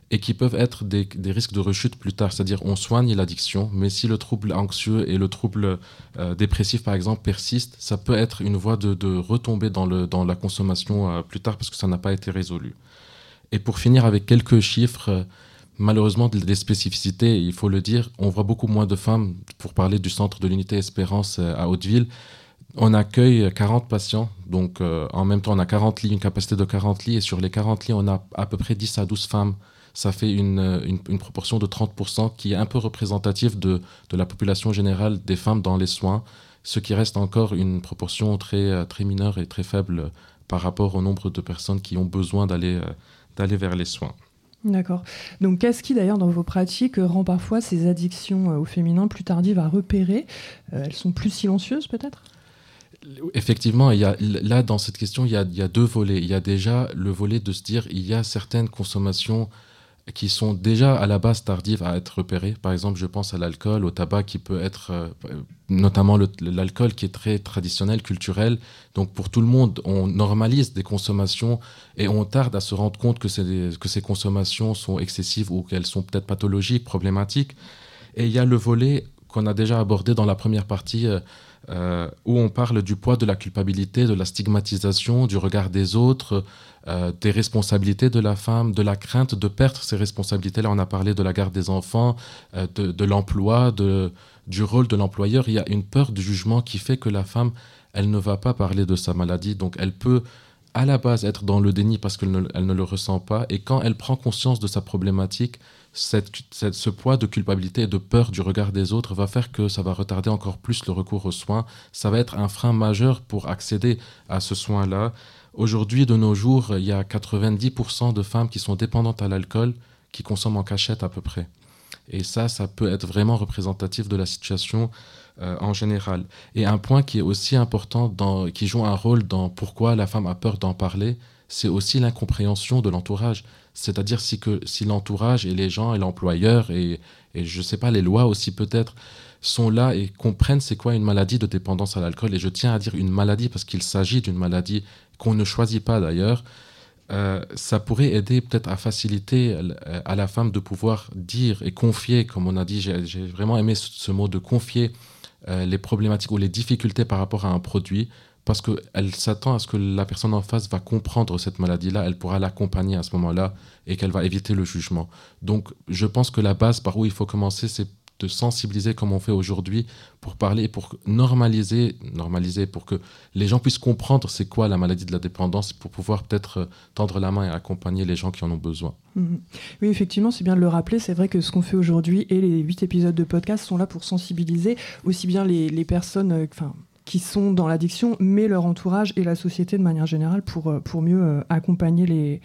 et qui peuvent être des, des risques de rechute plus tard. C'est-à-dire on soigne l'addiction, mais si le trouble anxieux et le trouble euh, dépressif, par exemple, persistent, ça peut être une voie de, de retomber dans, le, dans la consommation euh, plus tard parce que ça n'a pas été résolu. Et pour finir avec quelques chiffres, euh, malheureusement des spécificités, il faut le dire, on voit beaucoup moins de femmes, pour parler du centre de l'unité Espérance euh, à Hauteville. On accueille quarante patients, donc euh, en même temps on a quarante lits, une capacité de quarante lits, et sur les quarante lits on a à peu près dix à douze femmes. Ça fait une, une, une proportion de trente pour cent qui est un peu représentative de, de la population générale des femmes dans les soins, ce qui reste encore une proportion très, très mineure et très faible par rapport au nombre de personnes qui ont besoin d'aller, d'aller vers les soins. D'accord. Donc qu'est-ce qui d'ailleurs dans vos pratiques rend parfois ces addictions au féminin plus tardives à repérer ? euh, Elles sont plus silencieuses peut-être ? Effectivement, il y a, là dans cette question, il y, a, il y a deux volets. Il y a déjà le volet de se dire il y a certaines consommations qui sont déjà à la base tardives à être repérées. Par exemple, je pense à l'alcool, au tabac qui peut être, euh, notamment le, l'alcool qui est très traditionnel, culturel. Donc pour tout le monde, on normalise des consommations et on tarde à se rendre compte que, c'est des, que ces consommations sont excessives ou qu'elles sont peut-être pathologiques, problématiques. Et il y a le volet qu'on a déjà abordé dans la première partie euh, euh, où on parle du poids de la culpabilité, de la stigmatisation, du regard des autres, Euh, des responsabilités de la femme, de la crainte de perdre ses responsabilités. Là, on a parlé de la garde des enfants, euh, de, de l'emploi, de, du rôle de l'employeur. Il y a une peur du jugement qui fait que la femme, elle ne va pas parler de sa maladie. Donc, elle peut, à la base, être dans le déni parce qu'elle ne, elle ne le ressent pas. Et quand elle prend conscience de sa problématique, cette, cette, ce poids de culpabilité et de peur du regard des autres va faire que ça va retarder encore plus le recours aux soins. Ça va être un frein majeur pour accéder à ce soin-là. Aujourd'hui, de nos jours, il y a quatre-vingt-dix pour cent de femmes qui sont dépendantes à l'alcool, qui consomment en cachette à peu près. Et ça, ça peut être vraiment représentatif de la situation euh, en général. Et un point qui est aussi important, dans, qui joue un rôle dans pourquoi la femme a peur d'en parler, c'est aussi l'incompréhension de l'entourage. C'est-à-dire si, que, si l'entourage et les gens et l'employeur et, et je ne sais pas, les lois aussi peut-être, sont là et comprennent c'est quoi une maladie de dépendance à l'alcool. Et je tiens à dire une maladie parce qu'il s'agit d'une maladie qu'on ne choisit pas d'ailleurs. Euh, ça pourrait aider peut-être à faciliter à la femme de pouvoir dire et confier, comme on a dit, j'ai, j'ai vraiment aimé ce, ce mot de confier euh, les problématiques ou les difficultés par rapport à un produit, parce qu'elle s'attend à ce que la personne en face va comprendre cette maladie-là, elle pourra l'accompagner à ce moment-là et qu'elle va éviter le jugement. Donc je pense que la base par où il faut commencer, c'est de sensibiliser comme on fait aujourd'hui pour parler et pour normaliser, normaliser pour que les gens puissent comprendre c'est quoi la maladie de la dépendance pour pouvoir peut-être tendre la main et accompagner les gens qui en ont besoin. Mmh. Oui, effectivement, c'est bien de le rappeler. C'est vrai que ce qu'on fait aujourd'hui et les huit épisodes de podcast sont là pour sensibiliser aussi bien les, les personnes euh, qui sont dans l'addiction, mais leur entourage et la société de manière générale pour, pour mieux euh, accompagner les...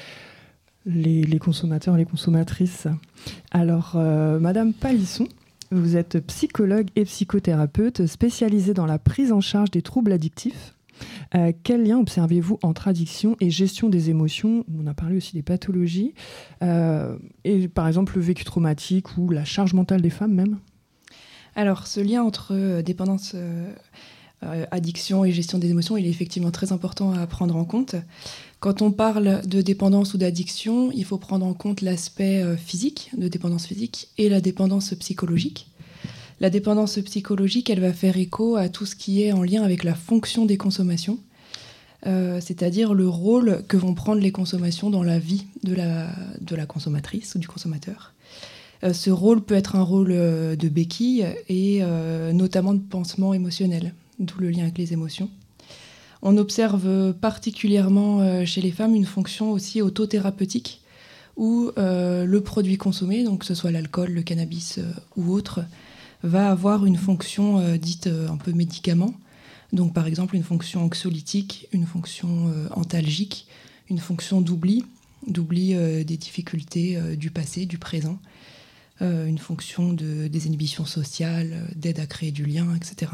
Les, les consommateurs et les consommatrices. Alors, euh, Madame Palisson, vous êtes psychologue et psychothérapeute spécialisée dans la prise en charge des troubles addictifs. Euh, quel lien observez-vous entre addiction et gestion des émotions ? On a parlé aussi des pathologies. Euh, et par exemple, le vécu traumatique ou la charge mentale des femmes même ? Alors, ce lien entre euh, dépendance, euh, euh, addiction et gestion des émotions, il est effectivement très important à prendre en compte. Quand on parle de dépendance ou d'addiction, il faut prendre en compte l'aspect euh, physique, de dépendance physique, et la dépendance psychologique. La dépendance psychologique, elle va faire écho à tout ce qui est en lien avec la fonction des consommations, euh, c'est-à-dire le rôle que vont prendre les consommations dans la vie de la, de la consommatrice ou du consommateur. Euh, ce rôle peut être un rôle euh, de béquille et euh, notamment de pansement émotionnel, d'où le lien avec les émotions. On observe particulièrement chez les femmes une fonction aussi autothérapeutique où euh, le produit consommé, donc que ce soit l'alcool, le cannabis euh, ou autre, va avoir une fonction euh, dite euh, un peu médicament. Donc par exemple une fonction anxiolytique, une fonction euh, antalgique, une fonction d'oubli, d'oubli euh, des difficultés euh, du passé, du présent, euh, une fonction de désinhibition sociale, d'aide à créer du lien, et cetera.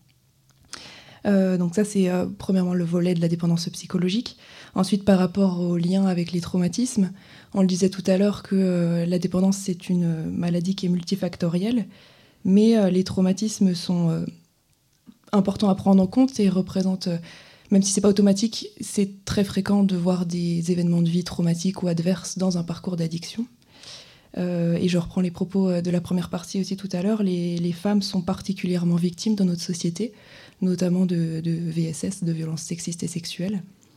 Euh, donc ça, c'est euh, premièrement le volet de la dépendance psychologique. Ensuite, par rapport au lien avec les traumatismes, on le disait tout à l'heure que euh, la dépendance, c'est une maladie qui est multifactorielle, mais euh, les traumatismes sont euh, importants à prendre en compte et représentent, euh, même si c'est pas automatique, c'est très fréquent de voir des événements de vie traumatiques ou adverses dans un parcours d'addiction. Euh, et je reprends les propos de la première partie aussi tout à l'heure, les, les femmes sont particulièrement victimes dans notre société, notamment de, de V S S, de violences sexistes et sexuelles.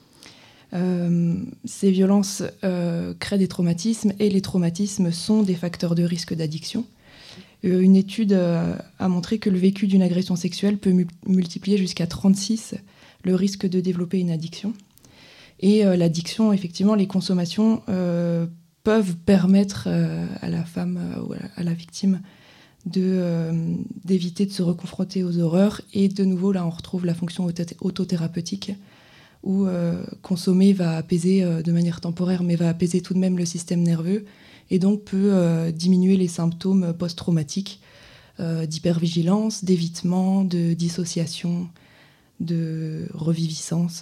Euh, ces violences euh, créent des traumatismes et les traumatismes sont des facteurs de risque d'addiction. Euh, une étude euh, a montré que le vécu d'une agression sexuelle peut mu- multiplier jusqu'à trente-six le risque de développer une addiction. Et euh, l'addiction, effectivement, les consommations euh, peuvent permettre euh, à la femme euh, ou à la victime de, euh, d'éviter de se reconfronter aux horreurs. Et de nouveau, là, on retrouve la fonction auto- autothérapeutique où euh, consommer va apaiser euh, de manière temporaire, mais va apaiser tout de même le système nerveux et donc peut euh, diminuer les symptômes post-traumatiques euh, d'hypervigilance, d'évitement, de dissociation, de reviviscence.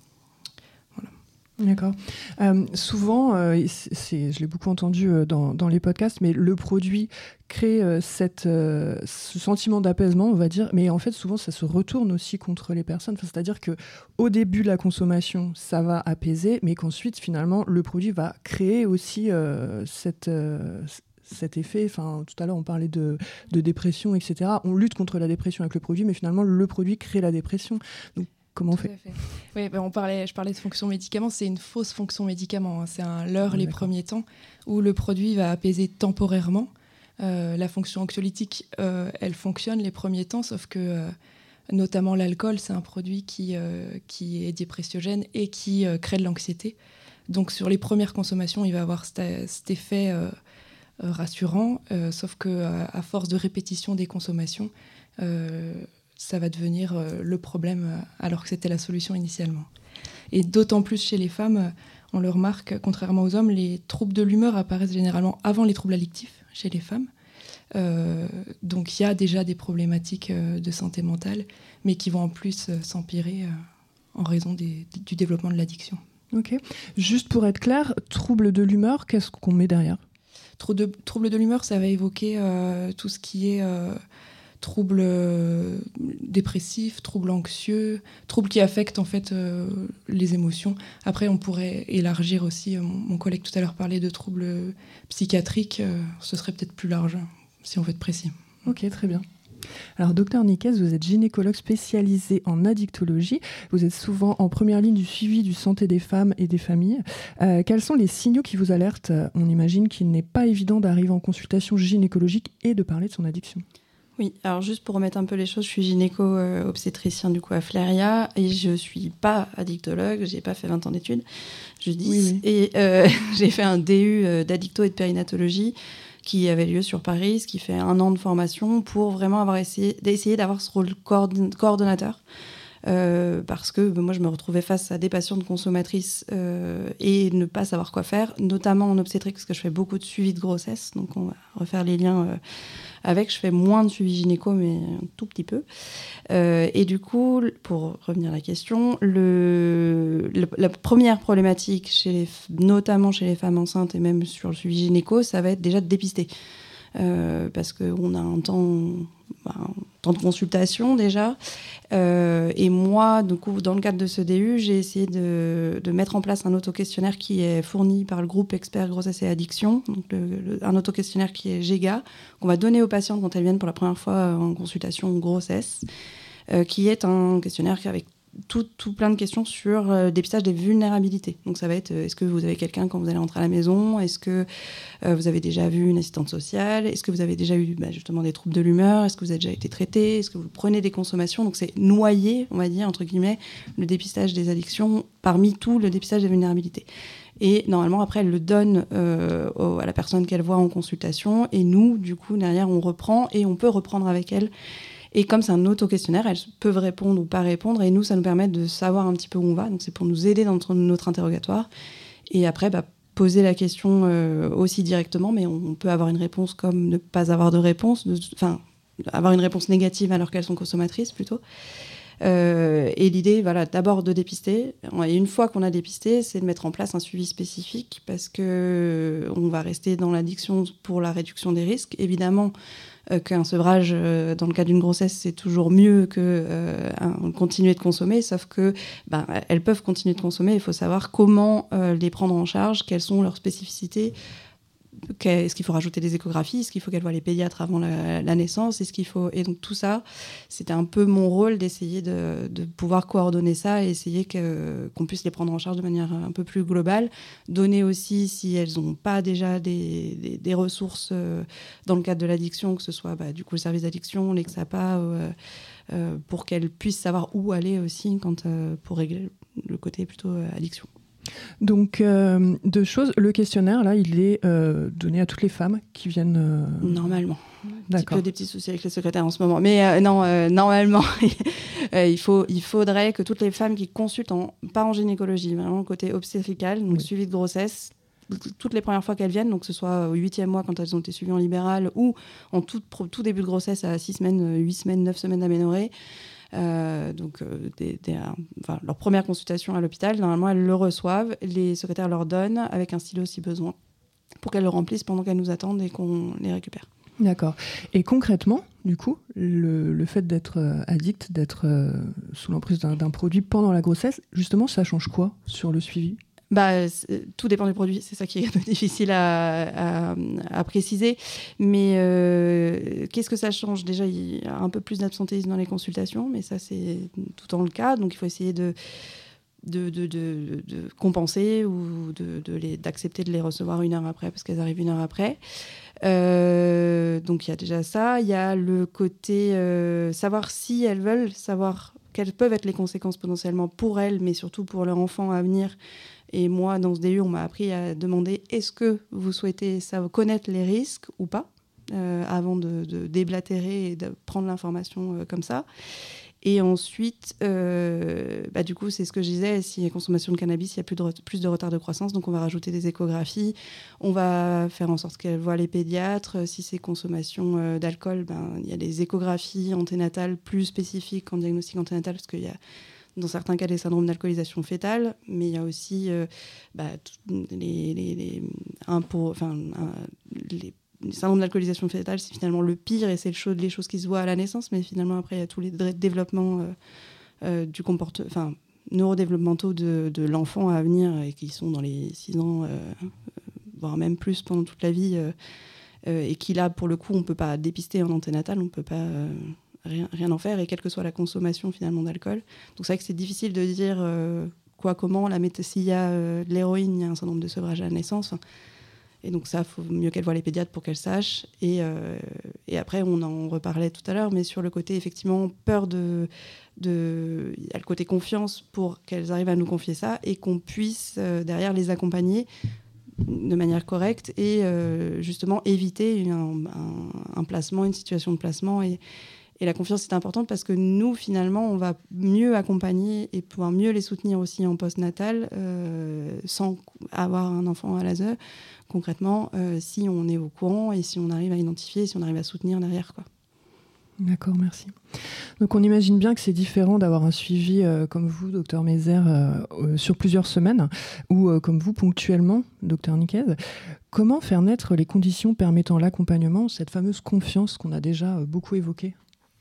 D'accord. Euh, souvent, euh, c'est, c'est, je l'ai beaucoup entendu euh, dans, dans les podcasts, mais le produit crée euh, cette, euh, ce sentiment d'apaisement, on va dire, mais en fait, souvent, ça se retourne aussi contre les personnes. Enfin, c'est-à-dire qu'au début de la consommation, ça va apaiser, mais qu'ensuite, finalement, le produit va créer aussi euh, cette... Euh, cet effet, enfin, tout à l'heure on parlait de, de dépression, et cetera. On lutte contre la dépression avec le produit, mais finalement le produit crée la dépression. Donc comment on fait, fait. Oui, ben on parlait, je parlais de fonction médicament, c'est une fausse fonction médicament. Hein. C'est un leurre les premiers temps où le produit va apaiser temporairement. Euh, la fonction anxiolytique, euh, elle fonctionne les premiers temps, sauf que euh, notamment l'alcool, c'est un produit qui, euh, qui est dépressiogène et qui euh, crée de l'anxiété. Donc sur les premières consommations, il va avoir cet, cet effet euh, euh, rassurant, euh, sauf que euh, à force de répétition des consommations, euh, ça va devenir euh, le problème euh, alors que c'était la solution initialement. Et d'autant plus chez les femmes, euh, on le remarque, contrairement aux hommes, les troubles de l'humeur apparaissent généralement avant les troubles addictifs chez les femmes. Euh, donc il y a déjà des problématiques euh, de santé mentale, mais qui vont en plus euh, s'empirer euh, en raison des, du développement de l'addiction. Ok. Juste pour être clair, trouble de l'humeur, qu'est-ce qu'on met derrière ? Trouble de, trouble de l'humeur, ça va évoquer euh, tout ce qui est... Euh, troubles euh, dépressifs, troubles anxieux, troubles qui affectent en fait euh, les émotions. Après, on pourrait élargir aussi, euh, mon, mon collègue tout à l'heure parlait de troubles psychiatriques, euh, ce serait peut-être plus large, si on veut être précis. Ok, très bien. Alors, docteur Nicaise, vous êtes gynécologue spécialisé en addictologie. Vous êtes souvent en première ligne du suivi du santé des femmes et des familles. Euh, quels sont les signaux qui vous alertent ? On imagine qu'il n'est pas évident d'arriver en consultation gynécologique et de parler de son addiction. Oui, alors juste pour remettre un peu les choses, je suis gynéco-obstétricien du coup à Fléria et je suis pas addictologue, j'ai pas fait vingt ans d'études, je dis, oui, oui. et euh, j'ai fait un D U d'addicto et de périnatologie qui avait lieu sur Paris, ce qui fait un an de formation pour vraiment avoir essayé, d'essayer d'avoir ce rôle coordon- coordonnateur. Euh, parce que ben, moi je me retrouvais face à des patientes consommatrices euh, et ne pas savoir quoi faire, notamment en obstétrique parce que je fais beaucoup de suivi de grossesse, donc on va refaire les liens euh, avec. Je fais moins de suivi gynéco mais un tout petit peu euh, et du coup pour revenir à la question, le, le, la première problématique chez les, notamment chez les femmes enceintes et même sur le suivi gynéco, ça va être déjà de dépister euh, parce qu'on a un temps ben, temps de consultation déjà. Euh, et moi, du coup, dans le cadre de ce D U, j'ai essayé de, de mettre en place un auto-questionnaire qui est fourni par le groupe Expert Grossesse et Addiction, donc le, le, un auto-questionnaire qui est G E G A, qu'on va donner aux patientes quand elles viennent pour la première fois en consultation grossesse, euh, qui est un questionnaire avec tout, tout plein de questions sur euh, le dépistage des vulnérabilités. Donc ça va être, euh, est-ce que vous avez quelqu'un quand vous allez rentrer à la maison ? Est-ce que euh, vous avez déjà vu une assistante sociale ? Est-ce que vous avez déjà eu bah, justement des troubles de l'humeur ? Est-ce que vous avez déjà été traité ? Est-ce que vous prenez des consommations ? Donc c'est noyer, on va dire, entre guillemets, le dépistage des addictions parmi tout le dépistage des vulnérabilités. Et normalement, après, elle le donne euh, au, à la personne qu'elle voit en consultation. Et nous, du coup, derrière, on reprend et on peut reprendre avec elle. Et comme c'est un auto-questionnaire, elles peuvent répondre ou pas répondre. Et nous, ça nous permet de savoir un petit peu où on va. Donc, c'est pour nous aider dans notre, notre interrogatoire. Et après, bah, poser la question euh, aussi directement. Mais on, on peut avoir une réponse comme ne pas avoir de réponse. De, enfin, avoir une réponse négative alors qu'elles sont consommatrices, plutôt. Euh, et l'idée, voilà, d'abord de dépister. Et une fois qu'on a dépisté, c'est de mettre en place un suivi spécifique parce qu'on va rester dans l'addiction pour la réduction des risques. Évidemment, euh, qu'un sevrage euh, dans le cas d'une grossesse, c'est toujours mieux que euh, un, continuer de consommer, sauf que ben, elles peuvent continuer de consommer. Il faut savoir comment euh, les prendre en charge, quelles sont leurs spécificités est-ce qu'il faut rajouter des échographies, est-ce qu'il faut qu'elle voie les pédiatres avant la, la naissance, est-ce qu'il faut... Et donc tout ça, c'était un peu mon rôle d'essayer de, de pouvoir coordonner ça et essayer que, qu'on puisse les prendre en charge de manière un peu plus globale. Donner aussi, si elles n'ont pas déjà des, des, des ressources euh, dans le cadre de l'addiction, que ce soit bah, du coup le service d'addiction, l'Exapa, euh, euh, pour qu'elles puissent savoir où aller aussi quand, euh, pour régler le côté plutôt euh, addiction. Donc, euh, deux choses. Le questionnaire, là, il est euh, donné à toutes les femmes qui viennent... Euh... Normalement. D'accord. Un petit peu des petits soucis avec les secrétaires en ce moment. Mais euh, non, euh, normalement, euh, il, faut, il faudrait que toutes les femmes qui consultent, en, pas en gynécologie, vraiment côté obstétrical, donc oui. suivi de grossesse, toutes les premières fois qu'elles viennent, donc que ce soit au huitième mois quand elles ont été suivies en libéral ou en tout, tout début de grossesse à six semaines, huit semaines, neuf semaines d'aménorrhée, Euh, donc, euh, des, des, euh, enfin, leur première consultation à l'hôpital, normalement, elles le reçoivent, les secrétaires leur donnent, avec un stylo si besoin, pour qu'elles le remplissent pendant qu'elles nous attendent et qu'on les récupère. D'accord. Et concrètement, du coup, le, le fait d'être euh, addict, d'être euh, sous l'emprise d'un, d'un produit pendant la grossesse, justement, ça change quoi sur le suivi ? Bah, tout dépend du produit, c'est ça qui est un peu difficile à, à, à préciser. Mais euh, qu'est-ce que ça change ? Déjà, il y a un peu plus d'absentéisme dans les consultations, mais ça, c'est tout le temps le cas. Donc, il faut essayer de, de, de, de, de compenser ou de, de les, d'accepter de les recevoir une heure après, parce qu'elles arrivent une heure après. Euh, donc, il y a déjà ça. Il y a le côté euh, savoir si elles veulent, savoir quelles peuvent être les conséquences potentiellement pour elles, mais surtout pour leur enfant à venir. Et moi, dans ce D U, on m'a appris à demander est-ce que vous souhaitez ça, connaître les risques ou pas, euh, avant de, de déblatérer et de prendre l'information euh, comme ça. Et ensuite, euh, bah, du coup, c'est ce que je disais, s'il y a consommation de cannabis, il y a plus de, re- plus de retard de croissance, donc on va rajouter des échographies, on va faire en sorte qu'elle voie les pédiatres. Si c'est consommation euh, d'alcool, ben, il y a des échographies anténatales plus spécifiques en diagnostic anténatal, parce qu'il y a dans certains cas des syndromes d'alcoolisation fétale, mais il y a aussi euh, bah, les, les, les, un pour, enfin, un, les, les syndromes d'alcoolisation fétale, c'est finalement le pire et c'est le chose, les choses qui se voient à la naissance, mais finalement après il y a tous les dé- développements euh, euh, du comportement, enfin neurodéveloppementaux de, de l'enfant à venir et qui sont dans les six ans, euh, voire même plus pendant toute la vie, euh, euh, et qui là pour le coup on peut pas dépister en anténatal, on peut pas euh, Rien, rien en faire, et quelle que soit la consommation finalement d'alcool. Donc c'est vrai que c'est difficile de dire euh, quoi, comment, la méta- s'il y a euh, de l'héroïne, il y a un syndrome de sevrage à la naissance. Et donc ça, il faut mieux qu'elle voie les pédiatres pour qu'elle sache. Et, euh, et après, on en reparlait tout à l'heure, mais sur le côté, effectivement, peur de... de il y a le côté confiance pour qu'elles arrivent à nous confier ça et qu'on puisse euh, derrière les accompagner de manière correcte et euh, justement éviter un, un, un placement, une situation de placement. Et, Et la confiance est importante parce que nous, finalement, on va mieux accompagner et pouvoir mieux les soutenir aussi en postnatal euh, sans avoir un enfant à l'A S E, concrètement, euh, si on est au courant et si on arrive à identifier, si on arrive à soutenir derrière, quoi. D'accord, merci. Donc on imagine bien que c'est différent d'avoir un suivi euh, comme vous, docteur Mézère, euh, euh, sur plusieurs semaines, ou euh, comme vous ponctuellement, docteur Niquez. Comment faire naître les conditions permettant l'accompagnement, cette fameuse confiance qu'on a déjà euh, beaucoup évoquée ?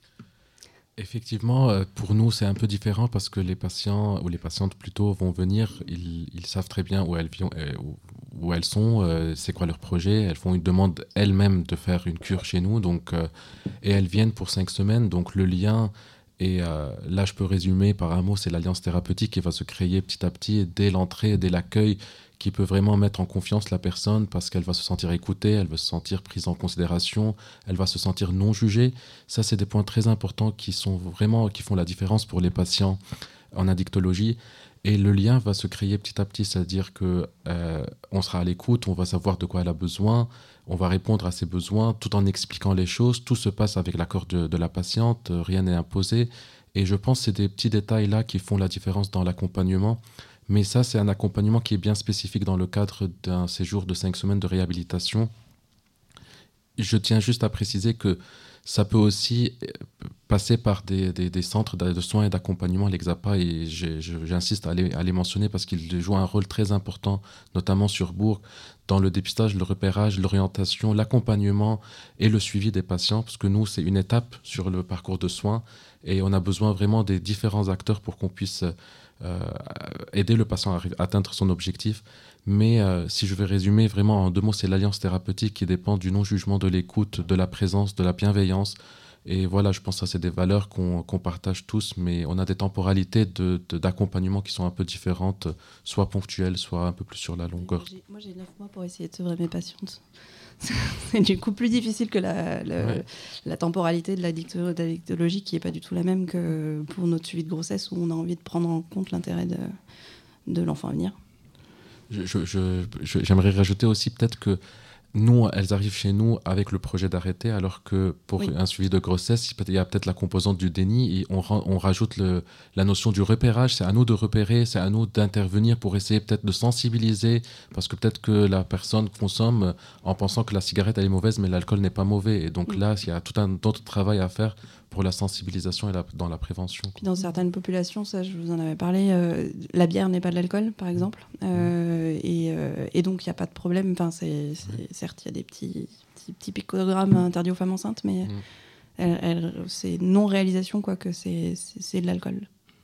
Effectivement, pour nous, c'est un peu différent parce que les patients, ou les patientes plutôt, vont venir, ils, ils savent très bien où elles, où, où elles sont, euh, c'est quoi leur projet. Elles font une demande elles-mêmes de faire une cure chez nous, donc, euh, et elles viennent pour cinq semaines. Donc le lien, et euh, là je peux résumer par un mot, c'est l'alliance thérapeutique qui va se créer petit à petit dès l'entrée, dès l'accueil, qui peut vraiment mettre en confiance la personne parce qu'elle va se sentir écoutée, elle va se sentir prise en considération, elle va se sentir non jugée. Ça, c'est des points très importants qui sont vraiment, qui font la différence pour les patients en addictologie. Et le lien va se créer petit à petit, c'est-à-dire que euh, on sera à l'écoute, on va savoir de quoi elle a besoin, on va répondre à ses besoins tout en expliquant les choses. Tout se passe avec l'accord de, de la patiente, rien n'est imposé. Et je pense que c'est des petits détails-là qui font la différence dans l'accompagnement. Mais ça, c'est un accompagnement qui est bien spécifique dans le cadre d'un séjour de cinq semaines de réhabilitation. Je tiens juste à préciser que Ça peut aussi passer par des, des, des centres de soins et d'accompagnement, l'Exapa, et j'ai, je, j'insiste à les, à les mentionner parce qu'ils jouent un rôle très important, notamment sur Bourg, dans le dépistage, le repérage, l'orientation, l'accompagnement et le suivi des patients, parce que nous, c'est une étape sur le parcours de soins et on a besoin vraiment des différents acteurs pour qu'on puisse euh, aider le patient à atteindre son objectif. Mais euh, si je vais résumer vraiment en deux mots, c'est l'alliance thérapeutique qui dépend du non-jugement, de l'écoute, de la présence, de la bienveillance. Et voilà, je pense que c'est des valeurs qu'on, qu'on partage tous, mais on a des temporalités de, de, d'accompagnement qui sont un peu différentes, soit ponctuelles, soit un peu plus sur la longueur. J'ai, moi, j'ai neuf mois pour essayer de sevrer mes patientes. C'est du coup plus difficile que la, la, ouais. la temporalité de la, dicto, de la dictologie, qui n'est pas du tout la même que pour notre suivi de grossesse, où on a envie de prendre en compte l'intérêt de, de l'enfant à venir. Je, je, je, je, j'aimerais rajouter aussi peut-être que nous, elles arrivent chez nous avec le projet d'arrêter, alors que pour oui. un suivi de grossesse, il y a peut-être la composante du déni et on, on rajoute le, la notion du repérage. C'est à nous de repérer, c'est à nous d'intervenir pour essayer peut-être de sensibiliser, parce que peut-être que la personne consomme en pensant que la cigarette elle est mauvaise, mais l'alcool n'est pas mauvais. Et donc oui. là, il y a tout un autre travail à faire pour la sensibilisation et la, dans la prévention. Puis dans certaines populations, ça je vous en avais parlé, euh, la bière n'est pas de l'alcool, par exemple, euh, mmh. et, euh, et donc il n'y a pas de problème. Enfin, c'est, c'est, mmh. certes, il y a des petits, petits, petits picogrammes interdits aux femmes enceintes, mais mmh. elle, elle, c'est non-réalisation, quoi, que c'est, c'est, c'est de l'alcool.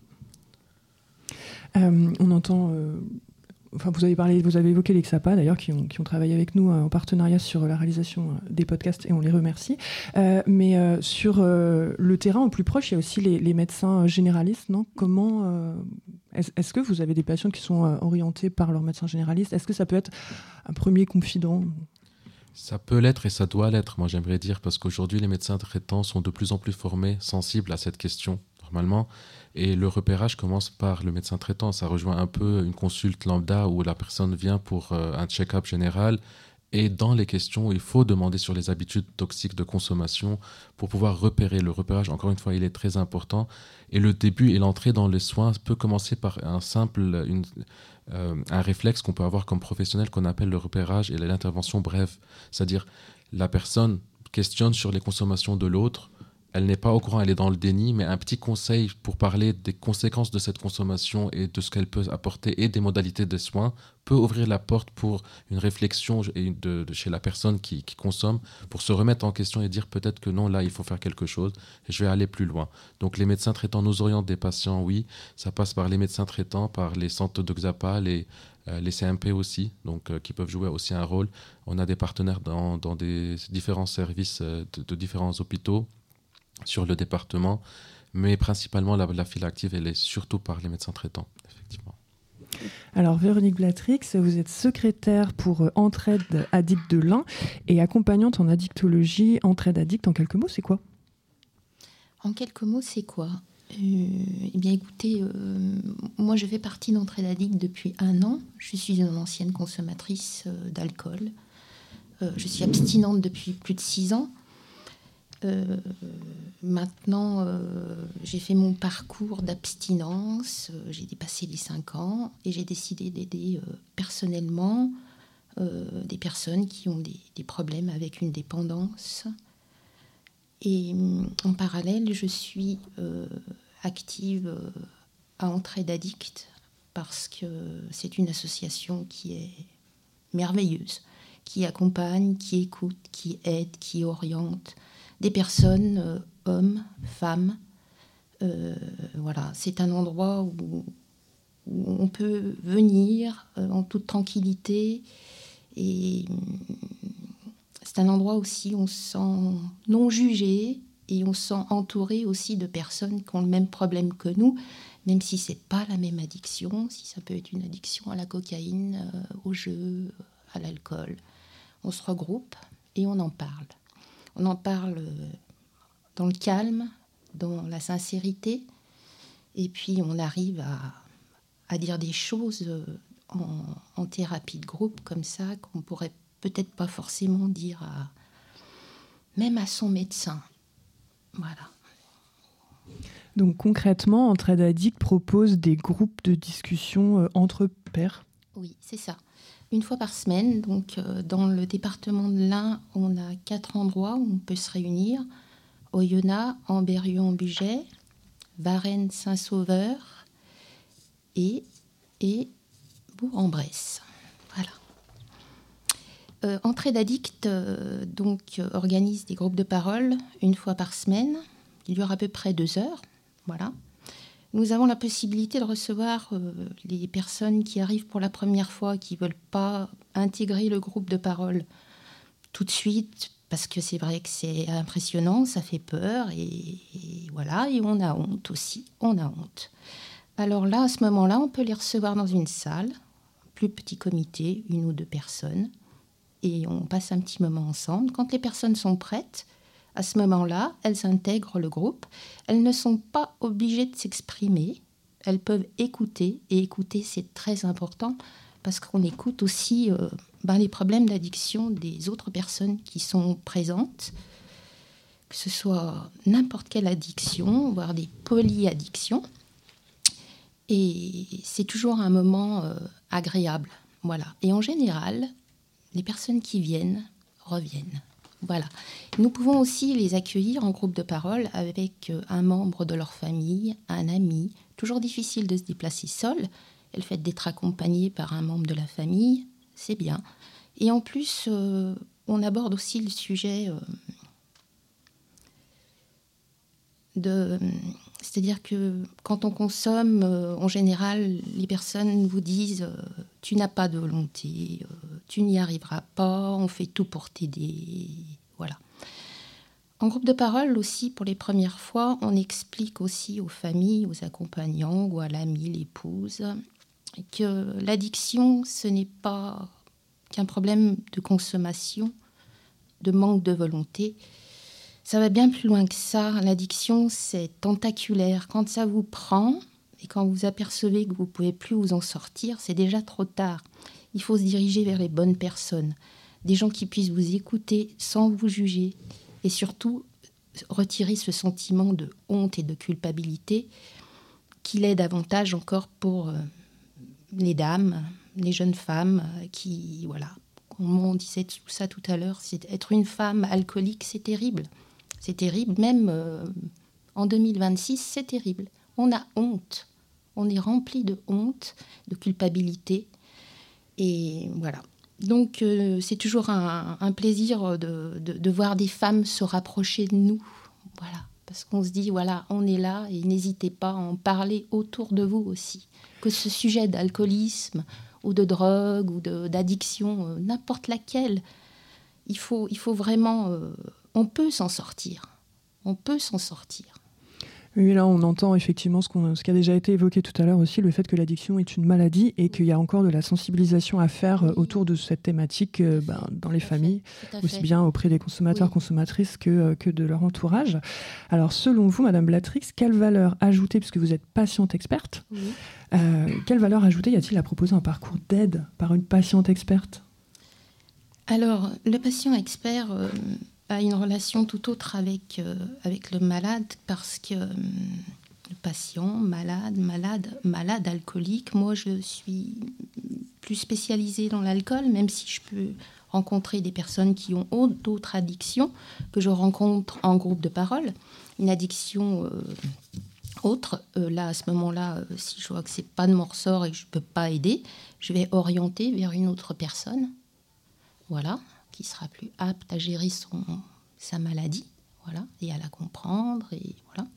Euh, on entend... Euh... Enfin, vous avez parlé, vous avez évoqué l'Exapa d'ailleurs, qui ont, qui ont travaillé avec nous euh, en partenariat sur la réalisation euh, des podcasts et on les remercie. Euh, mais euh, sur euh, le terrain au plus proche, il y a aussi les, les médecins généralistes, non ? Comment euh, est-ce, est-ce que vous avez des patients qui sont euh, orientés par leur médecin généraliste ? Est-ce que ça peut être un premier confident ? Ça peut l'être et ça doit l'être, moi j'aimerais dire, parce qu'aujourd'hui les médecins traitants sont de plus en plus formés, sensibles à cette question, normalement. Et le repérage commence par le médecin traitant. Ça rejoint un peu une consulte lambda où la personne vient pour euh, un check-up général. Et dans les questions, il faut demander sur les habitudes toxiques de consommation pour pouvoir repérer. Le repérage, encore une fois, il est très important. Et le début et l'entrée dans les soins peut commencer par un simple, une, euh, un réflexe qu'on peut avoir comme professionnel qu'on appelle le repérage et l'intervention brève. C'est-à-dire, la personne questionne sur les consommations de l'autre. Elle n'est pas au courant, elle est dans le déni, mais un petit conseil pour parler des conséquences de cette consommation et de ce qu'elle peut apporter et des modalités des soins peut ouvrir la porte pour une réflexion de, de, chez la personne qui, qui consomme, pour se remettre en question et dire peut-être que non, là, il faut faire quelque chose et je vais aller plus loin. Donc les médecins traitants nous orientent des patients, oui, ça passe par les médecins traitants, par les centres de Xapa, les, euh, les C M P aussi, donc, euh, qui peuvent jouer aussi un rôle. On a des partenaires dans, dans des différents services euh, de, de différents hôpitaux sur le département, mais principalement la, la file active, elle est surtout par les médecins traitants, effectivement. Alors Véronique Blatrix, vous êtes secrétaire pour Entraide Addict de l'Ain et accompagnante en addictologie. Entraide Addict, en quelques mots, c'est quoi ? En quelques mots, c'est quoi ? euh, Eh bien écoutez, euh, moi je fais partie d'Entraide Addict depuis un an. Je suis une ancienne consommatrice euh, d'alcool. Euh, je suis abstinente depuis plus de six ans. Euh, maintenant, euh, j'ai fait mon parcours d'abstinence, euh, j'ai dépassé les cinq ans et j'ai décidé d'aider euh, personnellement euh, des personnes qui ont des, des problèmes avec une dépendance. Et en parallèle, je suis euh, active euh, à Entraide Addict parce que c'est une association qui est merveilleuse, qui accompagne, qui écoute, qui aide, qui oriente des personnes, euh, hommes, femmes. Euh, voilà, c'est un endroit où, où on peut venir euh, en toute tranquillité. Et c'est un endroit aussi où on se sent non jugé et on se sent entouré aussi de personnes qui ont le même problème que nous, même si ce n'est pas la même addiction, si ça peut être une addiction à la cocaïne, euh, au jeu, à l'alcool. On se regroupe et on en parle. On en parle dans le calme, dans la sincérité, et puis on arrive à, à dire des choses en, en thérapie de groupe comme ça qu'on pourrait peut-être pas forcément dire à, même à son médecin. Voilà. Donc concrètement, Entraide Addict propose des groupes de discussion euh, entre pairs. Oui, c'est ça. Une fois par semaine, donc euh, dans le département de l'Ain, on a quatre endroits où on peut se réunir. Oyonnax, Ambérieu-en-Bugey, Varennes, Saint-Sauveur et, et Bourg-en-Bresse. Voilà. Euh, Entraide Addict euh, donc, euh, organise des groupes de parole une fois par semaine. Il dure à peu près deux heures. Voilà. Nous avons la possibilité de recevoir euh, les personnes qui arrivent pour la première fois, qui ne veulent pas intégrer le groupe de parole tout de suite, parce que c'est vrai que c'est impressionnant, ça fait peur, et, et voilà, et on a honte aussi, on a honte. Alors là, à ce moment-là, on peut les recevoir dans une salle, plus petit comité, une ou deux personnes, et on passe un petit moment ensemble. Quand les personnes sont prêtes, à ce moment-là, elles intègrent le groupe. Elles ne sont pas obligées de s'exprimer. Elles peuvent écouter. Et écouter, c'est très important parce qu'on écoute aussi euh, ben, les problèmes d'addiction des autres personnes qui sont présentes, que ce soit n'importe quelle addiction, voire des polyaddictions. Et c'est toujours un moment euh, agréable. Voilà. Et en général, les personnes qui viennent reviennent. Voilà. Nous pouvons aussi les accueillir en groupe de parole avec un membre de leur famille, un ami. Toujours difficile de se déplacer seul. Et le fait d'être accompagné par un membre de la famille, c'est bien. Et en plus, euh, on aborde aussi le sujet euh, de... C'est-à-dire que quand on consomme, euh, en général, les personnes vous disent euh, « tu n'as pas de volonté, euh, tu n'y arriveras pas, on fait tout pour t'aider ». Voilà. En groupe de parole aussi, pour les premières fois, on explique aussi aux familles, aux accompagnants ou à l'ami, l'épouse, que l'addiction, ce n'est pas qu'un problème de consommation, de manque de volonté. Ça va bien plus loin que ça. L'addiction, c'est tentaculaire. Quand ça vous prend et quand vous apercevez que vous ne pouvez plus vous en sortir, c'est déjà trop tard. Il faut se diriger vers les bonnes personnes, des gens qui puissent vous écouter sans vous juger et surtout retirer ce sentiment de honte et de culpabilité qui l'est davantage encore pour euh, les dames, les jeunes femmes qui, voilà, comme on disait tout ça tout à l'heure, c'est être une femme alcoolique, c'est terrible. C'est terrible, même euh, en deux mille vingt-six, c'est terrible. On a honte, on est rempli de honte, de culpabilité, et voilà. Donc euh, c'est toujours un, un plaisir de, de, de voir des femmes se rapprocher de nous, voilà, parce qu'on se dit, voilà, on est là, et n'hésitez pas à en parler autour de vous aussi. Que ce sujet d'alcoolisme, ou de drogue, ou de, d'addiction, euh, n'importe laquelle, il faut, il faut vraiment... Euh, on peut s'en sortir. On peut s'en sortir. Oui, là, on entend effectivement ce, qu'on, ce qui a déjà été évoqué tout à l'heure aussi, le fait que l'addiction est une maladie et qu'il y a encore de la sensibilisation à faire oui. autour de cette thématique euh, ben, dans les tout familles, aussi bien auprès des consommateurs, oui. consommatrices que, que de leur entourage. Alors, selon vous, Madame Blatrix, quelle valeur ajoutée, puisque vous êtes patiente experte, oui. euh, quelle valeur ajoutée y a-t-il à proposer un parcours d'aide par une patiente experte ? Alors, le patient expert... Euh, a une relation tout autre avec, euh, avec le malade parce que euh, le patient, malade, malade, malade alcoolique, moi je suis plus spécialisée dans l'alcool, même si je peux rencontrer des personnes qui ont d'autres addictions que je rencontre en groupe de parole. Une addiction euh, autre, euh, là à ce moment-là, euh, si je vois que c'est pas de mon ressort et que je peux pas aider, je vais orienter vers une autre personne. Voilà. Qui sera plus apte à gérer son, sa maladie, voilà, et à la comprendre, et voilà.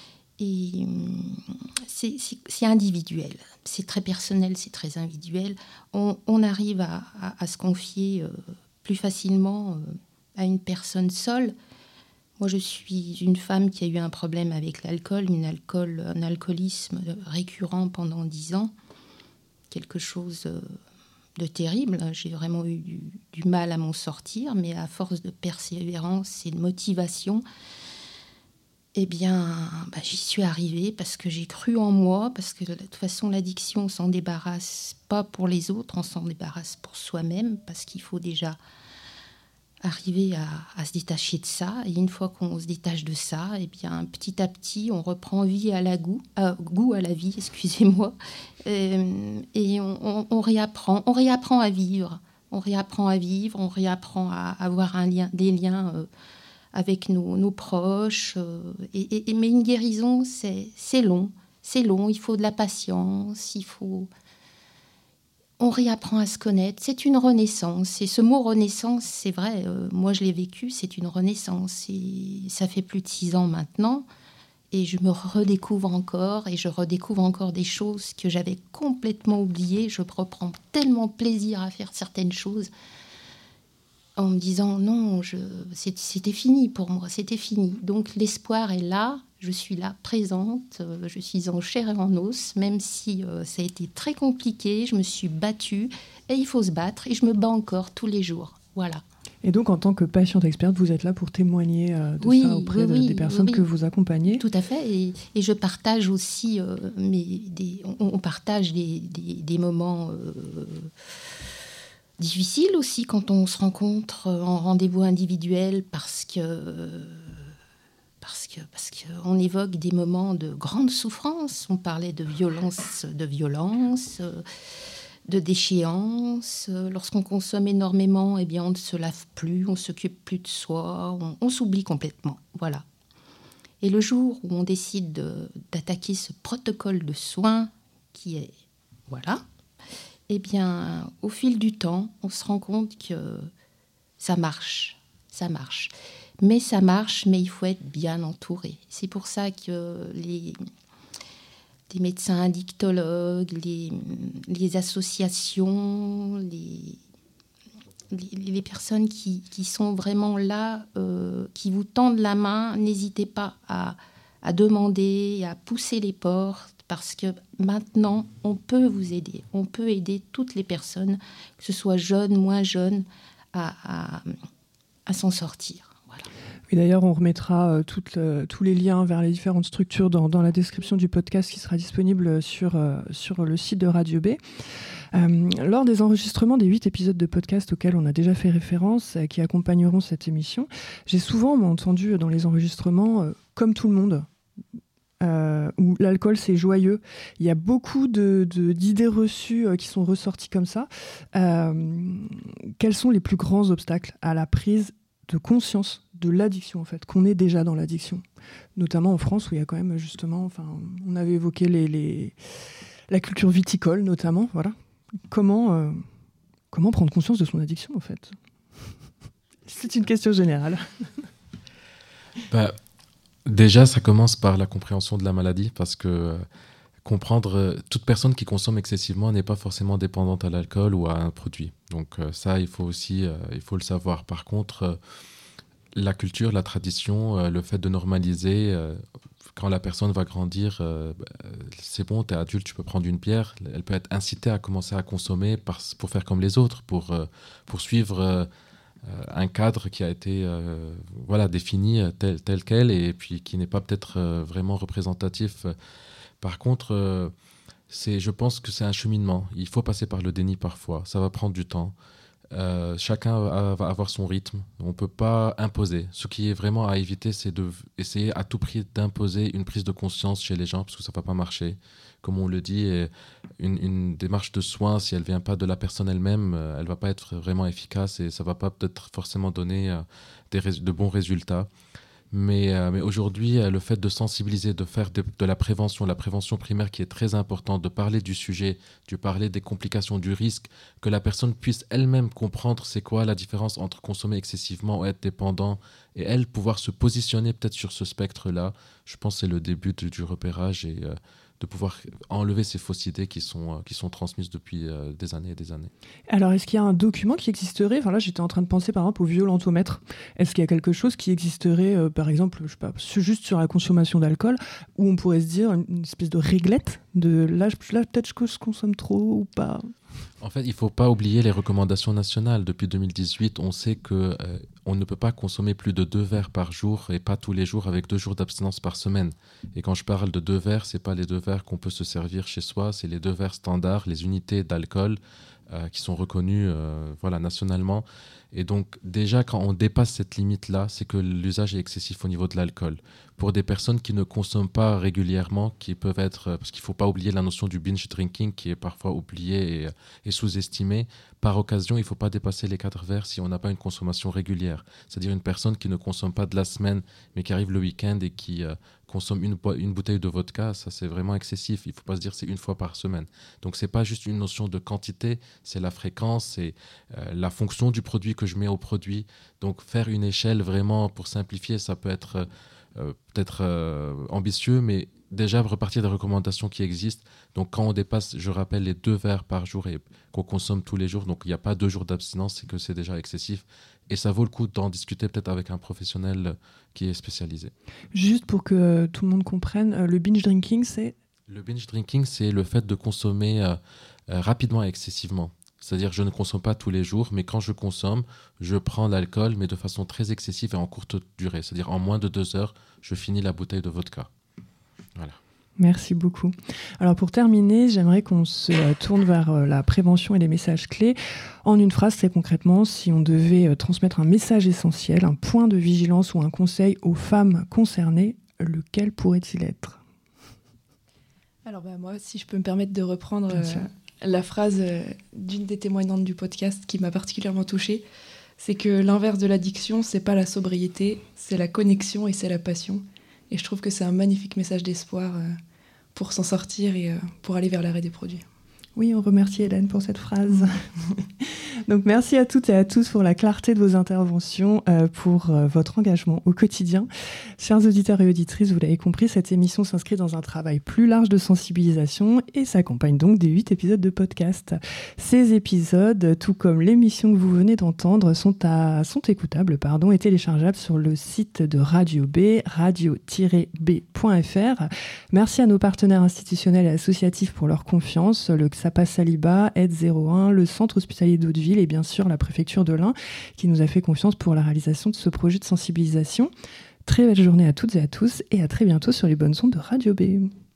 Et c'est, c'est, c'est individuel, c'est très personnel, c'est très individuel. On, on arrive à, à, à se confier euh, plus facilement euh, à une personne seule. Moi, je suis une femme qui a eu un problème avec l'alcool, une alcool, un alcoolisme récurrent pendant dix ans, quelque chose... Euh, de terrible, j'ai vraiment eu du, du mal à m'en sortir, mais à force de persévérance et de motivation, eh bien, bah, j'y suis arrivée parce que j'ai cru en moi, parce que de toute façon, l'addiction, on ne s'en débarrasse pas pour les autres, on s'en débarrasse pour soi-même, parce qu'il faut déjà arriver à, à se détacher de ça, et une fois qu'on se détache de ça, eh bien, petit à petit, on reprend vie à la goût, à, goût à la vie, excusez-moi, euh, et on, on, on réapprend, on réapprend à vivre, on réapprend à vivre, on réapprend à avoir un lien, des liens euh, avec nos, nos proches. Euh, et, et, mais une guérison, c'est, c'est long. C'est long, il faut de la patience, il faut... On réapprend à se connaître. C'est une renaissance. Et ce mot renaissance, c'est vrai, euh, moi je l'ai vécu, c'est une renaissance. Et ça fait plus de six ans maintenant. Et je me redécouvre encore, et je redécouvre encore des choses que j'avais complètement oubliées. Je reprends tellement plaisir à faire certaines choses en me disant non, je, c'était fini pour moi, c'était fini. Donc l'espoir est là. Je suis là, présente, euh, je suis en chair et en os, même si euh, ça a été très compliqué, je me suis battue, et il faut se battre, et je me bats encore tous les jours, voilà. Et donc, en tant que patiente experte, vous êtes là pour témoigner euh, de oui, ça auprès oui, de, oui, des personnes oui, que vous accompagnez. Tout à fait, et, et je partage aussi, euh, mes, des, on, on partage des, des, des moments... Euh, difficiles aussi quand on se rencontre en rendez-vous individuel, parce que... Euh, Parce que parce qu'on évoque des moments de grande souffrance. On parlait de violence, de violence, de déchéance. Lorsqu'on consomme énormément, eh bien, on ne se lave plus, on ne s'occupe plus de soi, on, on s'oublie complètement. Voilà. Et le jour où on décide de, d'attaquer ce protocole de soins qui est... Voilà. Eh bien, au fil du temps, on se rend compte que ça marche. Ça marche. Mais ça marche, mais il faut être bien entouré. C'est pour ça que les, les médecins addictologues, les, les associations, les, les, les personnes qui, qui sont vraiment là, euh, qui vous tendent la main, n'hésitez pas à, à demander, à pousser les portes, parce que maintenant, on peut vous aider. On peut aider toutes les personnes, que ce soit jeunes, moins jeunes, à, à, à s'en sortir. Et d'ailleurs, on remettra euh, toutes le, tous les liens vers les différentes structures dans, dans la description du podcast qui sera disponible sur, euh, sur le site de Radio B. Euh, lors des enregistrements des huit épisodes de podcast auxquels on a déjà fait référence, euh, qui accompagneront cette émission, j'ai souvent entendu dans les enregistrements, euh, comme tout le monde, euh, où l'alcool c'est joyeux. Il y a beaucoup de, de, d'idées reçues euh, qui sont ressorties comme ça. Euh, quels sont les plus grands obstacles à la prise de conscience de l'addiction, en fait, qu'on est déjà dans l'addiction, notamment en France où il y a quand même justement, enfin, on avait évoqué les, les, la culture viticole notamment, voilà. Comment, euh, comment prendre conscience de son addiction, en fait? C'est une question générale. Bah, déjà, ça commence par la compréhension de la maladie, parce que euh, comprendre, euh, toute personne qui consomme excessivement n'est pas forcément dépendante à l'alcool ou à un produit. Donc euh, ça, il faut aussi, euh, il faut le savoir. Par contre, euh, la culture, la tradition, euh, le fait de normaliser, euh, quand la personne va grandir, euh, bah, c'est bon, t'es adulte, tu peux prendre une bière. Elle peut être incitée à commencer à consommer par, pour faire comme les autres, pour, euh, pour suivre euh, un cadre qui a été euh, voilà, défini tel, tel quel, et puis qui n'est pas peut-être euh, vraiment représentatif. Par contre, euh, c'est, je pense que c'est un cheminement. Il faut passer par le déni parfois. Ça va prendre du temps. Euh, chacun va, va avoir son rythme. On ne peut pas imposer. Ce qui est vraiment à éviter, c'est d'essayer à tout prix d'imposer une prise de conscience chez les gens, parce que ça ne va pas marcher. Comme on le dit, une, une démarche de soins, si elle ne vient pas de la personne elle-même, elle ne va pas être vraiment efficace et ça ne va pas peut-être forcément donner euh, des rés- de bons résultats. Mais, euh, mais aujourd'hui, euh, le fait de sensibiliser, de faire de, de la prévention, la prévention primaire qui est très importante, de parler du sujet, de parler des complications, du risque, que la personne puisse elle-même comprendre c'est quoi la différence entre consommer excessivement ou être dépendant, et elle pouvoir se positionner peut-être sur ce spectre-là, je pense que c'est le début du, du repérage et euh, de pouvoir enlever ces fausses idées qui sont, euh, qui sont transmises depuis euh, des années et des années. Alors, est-ce qu'il y a un document qui existerait? Enfin là, j'étais en train de penser par exemple au violentomètre. Est-ce qu'il y a quelque chose qui existerait, euh, par exemple, je sais pas, juste sur la consommation d'alcool, où on pourrait se dire une, une espèce de réglette de là, là peut-être que je consomme trop ou pas? En fait, il ne faut pas oublier les recommandations nationales. Depuis deux mille dix-huit, on sait qu'on euh, ne peut pas consommer plus de deux verres par jour et pas tous les jours avec deux jours d'abstinence par semaine. Et quand je parle de deux verres, ce n'est pas les deux verres qu'on peut se servir chez soi, c'est les deux verres standards, les unités d'alcool euh, qui sont reconnus euh, voilà, nationalement. Et donc, déjà, quand on dépasse cette limite-là, c'est que l'usage est excessif au niveau de l'alcool. Pour des personnes qui ne consomment pas régulièrement, qui peuvent être... Parce qu'il ne faut pas oublier la notion du binge drinking, qui est parfois oubliée et, et sous-estimée. Par occasion, il ne faut pas dépasser les quatre verres si on n'a pas une consommation régulière. C'est-à-dire une personne qui ne consomme pas de la semaine, mais qui arrive le week-end et qui euh, consomme une, une bouteille de vodka, ça, c'est vraiment excessif. Il ne faut pas se dire que c'est une fois par semaine. Donc, ce n'est pas juste une notion de quantité, c'est la fréquence, c'est euh, la fonction du produit que je mets au produit. Donc, faire une échelle, vraiment, pour simplifier, ça peut être euh, peut-être euh, ambitieux, mais déjà repartir des recommandations qui existent. Donc, quand on dépasse, je rappelle, les deux verres par jour et qu'on consomme tous les jours, donc il n'y a pas deux jours d'abstinence, c'est que c'est déjà excessif. Et ça vaut le coup d'en discuter peut-être avec un professionnel qui est spécialisé. Juste pour que tout le monde comprenne, le binge drinking, c'est... Le binge drinking, c'est le fait de consommer euh, euh, rapidement et excessivement. C'est-à-dire, je ne consomme pas tous les jours, mais quand je consomme, je prends l'alcool, mais de façon très excessive et en courte durée. C'est-à-dire, en moins de deux heures, je finis la bouteille de vodka. Voilà. Merci beaucoup. Alors pour terminer, j'aimerais qu'on se tourne vers la prévention et les messages clés. En une phrase, très concrètement, si on devait transmettre un message essentiel, un point de vigilance ou un conseil aux femmes concernées, lequel pourrait-il être ? Alors bah, moi, si je peux me permettre de reprendre euh, la phrase euh, d'une des témoignantes du podcast qui m'a particulièrement touchée, c'est que l'inverse de l'addiction, c'est pas la sobriété, c'est la connexion et c'est la passion. Et je trouve que c'est un magnifique message d'espoir euh, pour s'en sortir et euh, pour aller vers l'arrêt des produits. Oui, on remercie Hélène pour cette phrase. Donc merci à toutes et à tous pour la clarté de vos interventions, euh, pour euh, votre engagement au quotidien. Chers auditeurs et auditrices, vous l'avez compris, cette émission s'inscrit dans un travail plus large de sensibilisation et s'accompagne donc des huit épisodes de podcast. Ces épisodes, tout comme l'émission que vous venez d'entendre, sont, à, sont écoutables pardon, et téléchargeables sur le site de Radio B, radio tiret b point f r. Merci à nos partenaires institutionnels et associatifs pour leur confiance, le Xapa Saliba, Aide zéro un, le Centre hospitalier d'Hauteville et bien sûr la préfecture de l'Ain qui nous a fait confiance pour la réalisation de ce projet de sensibilisation. Très belle journée à toutes et à tous et à très bientôt sur les bonnes ondes de Radio B.